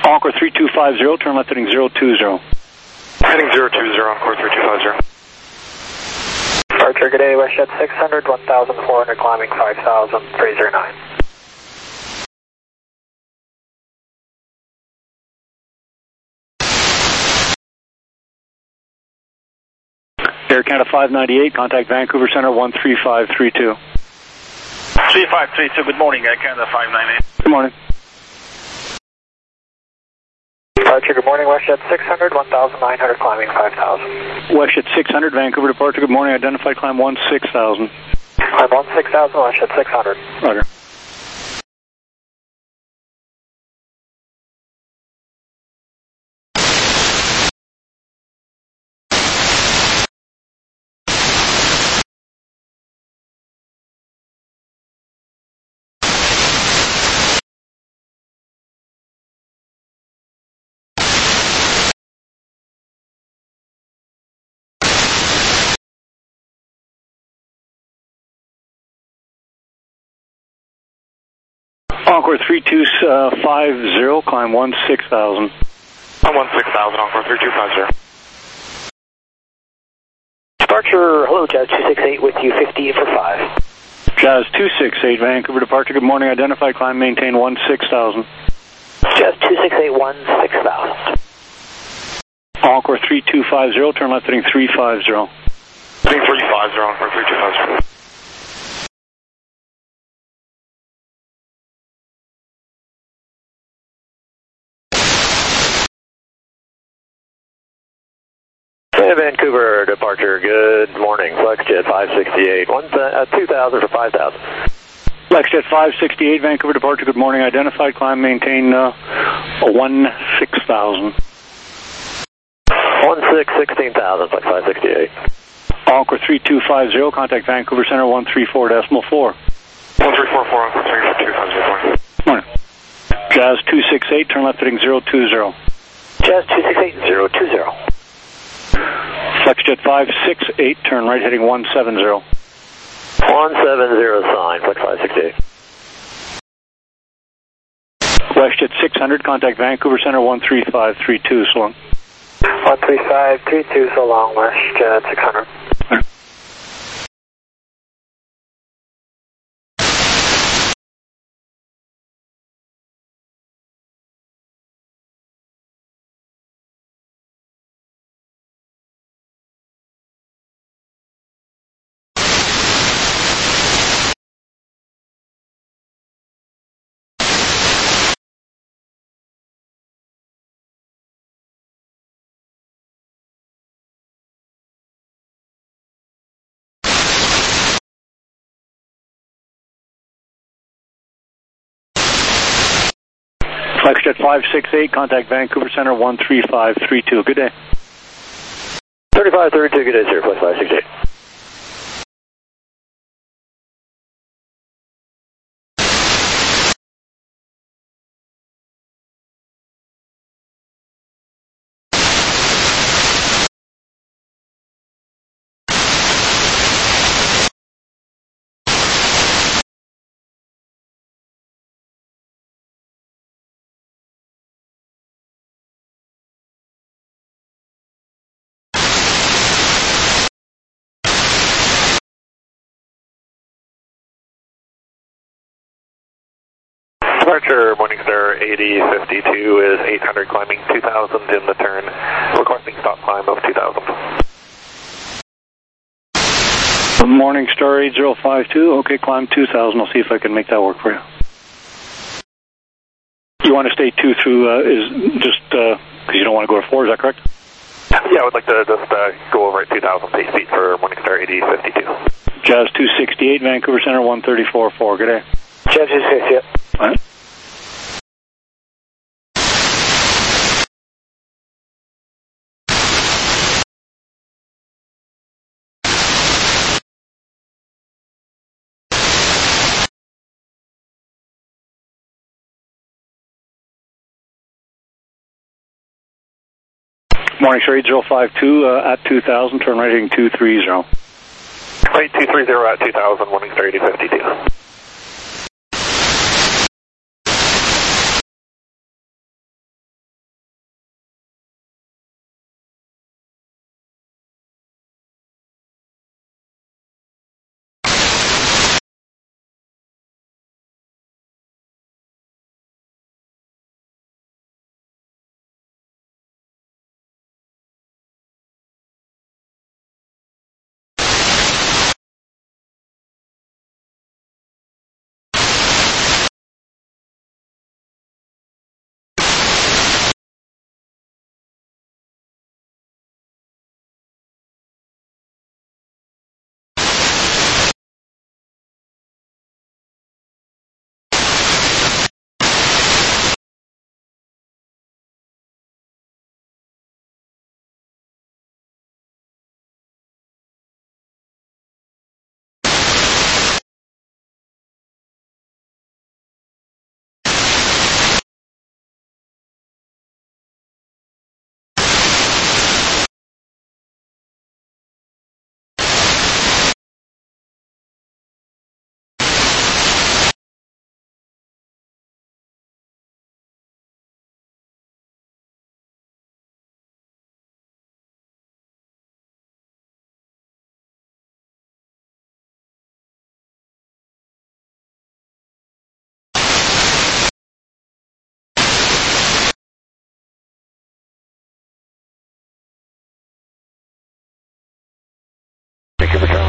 Encore three two five zero, turn left heading zero two zero. Heading zero two zero, Encore three two five zero. Departure, good day, WestJet six hundred, one thousand four hundred, climbing five thousand, three zero nine. Air Canada five ninety-eight, contact Vancouver Center one three five three two. three five three two, good morning, Air Canada five ninety-eight. Good morning. Departure, good morning, WestJet six hundred, one thousand nine hundred, climbing five thousand. WestJet six hundred, Vancouver departure, good morning, identified climb one six thousand. Climb one six thousand, WestJet six hundred. Roger. Encore three two five zero, climb one six thousand. I'm one six thousand, Encore three two five zero. Departure, hello, Jazz two six eight with you, fifty for five. Jazz two six eight, Vancouver departure, good morning, identified climb, maintain one six thousand. Jazz two six eight, one six thousand. Encore three two five zero, turn left heading three five zero. Heading three five zero, Encore three two five zero. Vancouver departure, good morning. FlexJet five sixty-eight, one, uh, two thousand for five thousand. FlexJet five sixty-eight, Vancouver departure, good morning. Identified climb, maintain uh, one six thousand. one six, sixteen thousand, Flex five sixty-eight. Encore three two five zero, contact Vancouver Center one three four decimal four. one three four four, Encore three two five zero. Morning. Jazz two six eight, turn left heading zero two zero. Jazz two six eight, zero two zero. FlexJet five six eight, turn right heading one seven zero. one seven zero sign, Flex five sixty-eight. WestJet six hundred, contact Vancouver Center one three five three two, so long. one three five three two, so long, WestJet six hundred. FlexJet five six eight, contact Vancouver Center one three five three two. Good day. thirty-five thirty-two, good day, sir. Flex five sixty-eight. Departure, Morningstar eighty fifty-two is eight hundred, climbing two thousand in the turn, requesting stop climb of two thousand. Morningstar eight zero five two, okay, climb two thousand, I'll see if I can make that work for you. You want to stay two through, uh, is just, uh, because you don't want to go to four, is that correct? Yeah, I would like to just uh, go over at two thousand pace feet for Morningstar eighty fifty-two. Jazz two sixty-eight, Vancouver Center one thirty-four four, good day. Jazz two sixty-eight. All right. Morningstar eight zero five two uh, at two thousand, turn right heading two three zero. Right, two three zero at two thousand, Morningstar eighty fifty-two.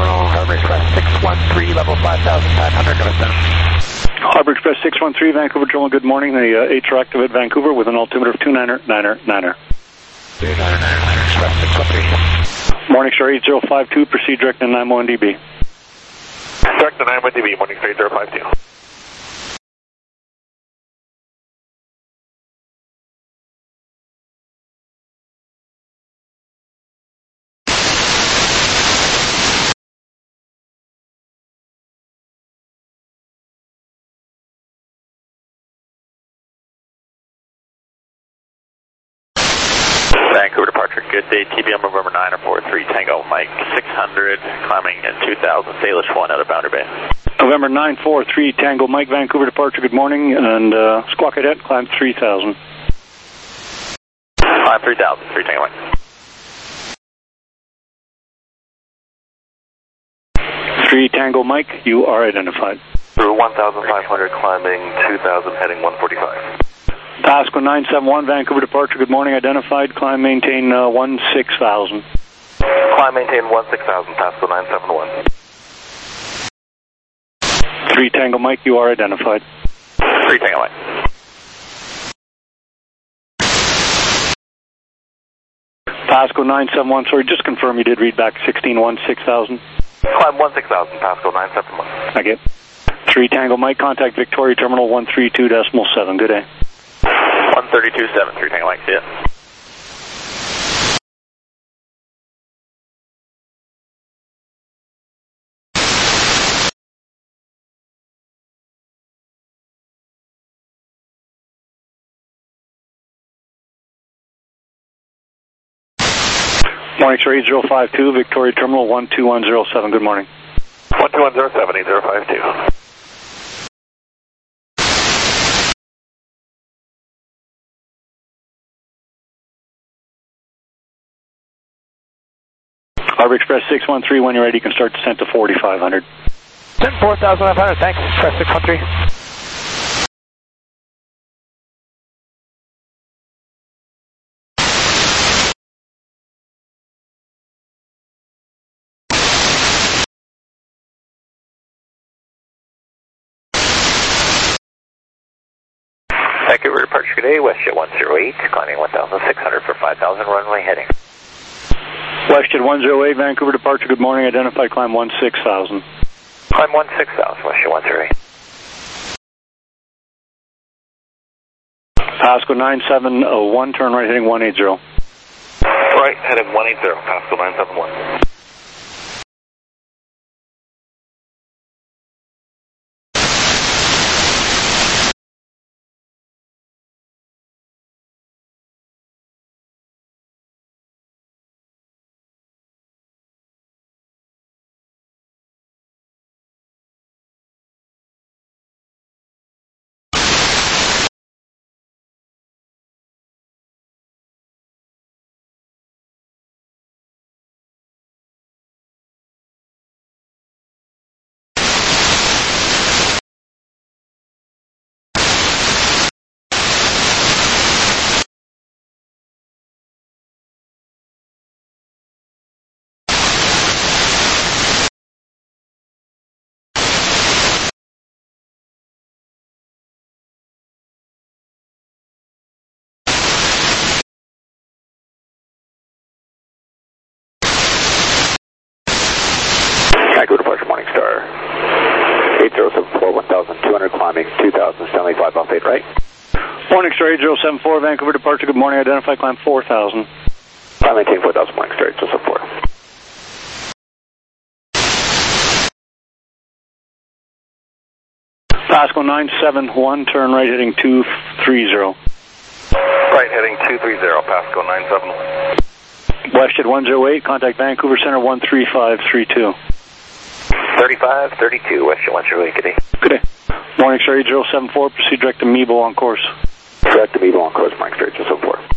Terminal, Harbor Express six one three, level five thousand five hundred, north down. Harbor Express six one three, Vancouver Terminal, good morning. The uh, H R active at Vancouver with an altimeter of two niner niner niner. two niner niner niner, Express six one three. Morningstar eight zero five two, proceed direct to nine one D B. Direct to nine one D B, Morningstar eight zero five two. Vancouver departure, good day, T B M November nine or four three Tango, Mike six hundred, climbing in two thousand, Salish one out of Boundary Bay. November nine four three Tango, Mike, Vancouver departure, good morning, and uh, Squawk Cadet, climb three thousand. Climb three thousand, three Tango, Mike. three Tango, Mike, you are identified. Through one thousand five hundred, climbing two thousand, heading one forty-five. Pasco nine seven one, Vancouver departure, good morning, identified, climb, maintain uh, one six thousand. Climb, maintain one six thousand, Pasco nine seven one. three Tango, Mike, you are identified. three Tango, Mike. Pasco nine seven one, sorry, just confirm you did read back sixteen one six thousand. Climb one six thousand, Pasco nine seven one. Okay. three Tango, Mike, contact Victoria Terminal one three two decimal seven, good day. one thirty-two seven, three Tango, Mike, see ya. Morning, sir, eight zero five two, Victoria Terminal one two one zero seven, good morning. one two one zero seven, eight zero five two. Harbor Express six one three, when you're ready, you can start descent to forty-five hundred. Descent four thousand five hundred, thanks, Express six one three. Vancouver departure today, WestJet one zero eight, climbing one thousand six hundred for five thousand, runway heading. WestJet one zero eight, Vancouver departure, good morning, identified, climb one six thousand. Climb one six thousand, WestJet one zero eight. Pasco nine seven one, turn right heading one eighty. Right, heading one eighty, Pasco nine seven one. Vancouver departure, Morningstar eight zero seven four, one thousand two hundred, climbing two thousand, Stanley five off eight right. Morningstar eight zero seven four, Vancouver departure, good morning, identified, climb four thousand. Climb, maintain four thousand, Morningstar eight zero seven four. Pasco nine seven one, turn right heading two three zero. Right, heading two three zero, Pasco nine seven one. WestJet one zero eight, contact Vancouver Center one three five three two. thirty-five thirty-two, WestJet one zero eight, good day. Good day. Morningstar eight zero seven four, proceed direct to Meeble on course. Direct to Meeble on course, Morningstar eight zero seven four.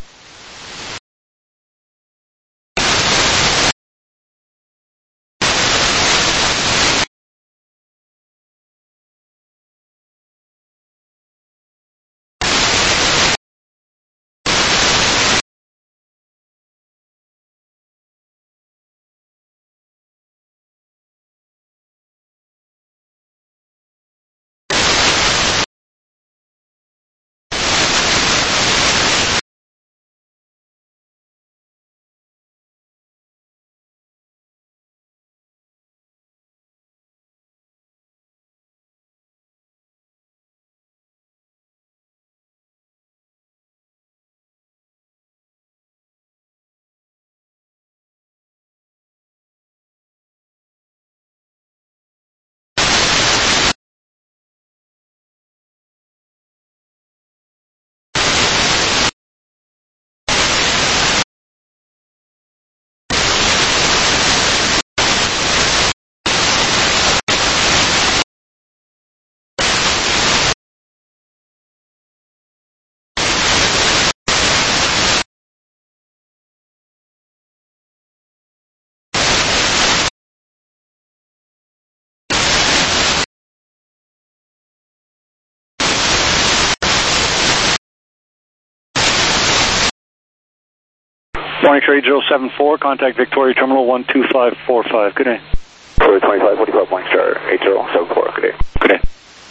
Morning, Sir eight zero seven four, contact Victoria Terminal one two five four five. Good day. Victoria twenty-five forty-five, Morning Star eight zero seven four. Good day. Good day.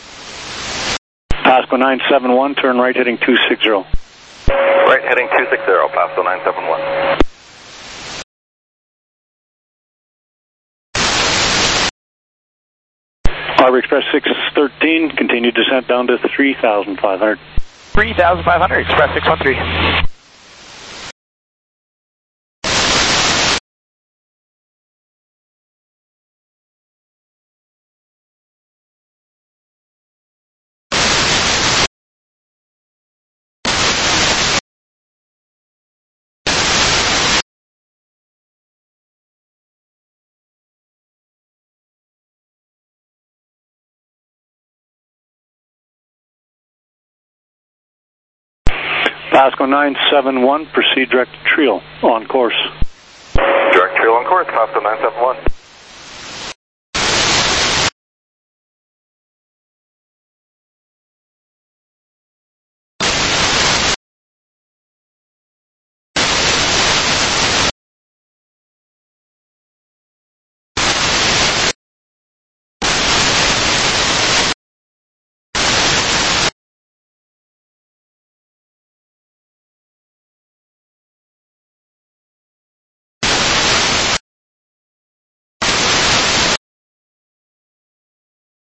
Pasco nine seven one, turn right heading two six zero. Right heading two six zero, Pasco nine seven one. Harbor Express six thirteen, continue descent down to three thousand five hundred. three thousand five hundred, Express six one three. Pasco nine seven one, proceed direct to Trio, on course. Direct Trio on course, Pasco nine seven one.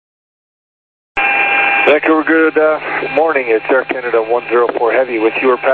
Vancouver, good uh, morning. It's Air Canada one zero four Heavy with your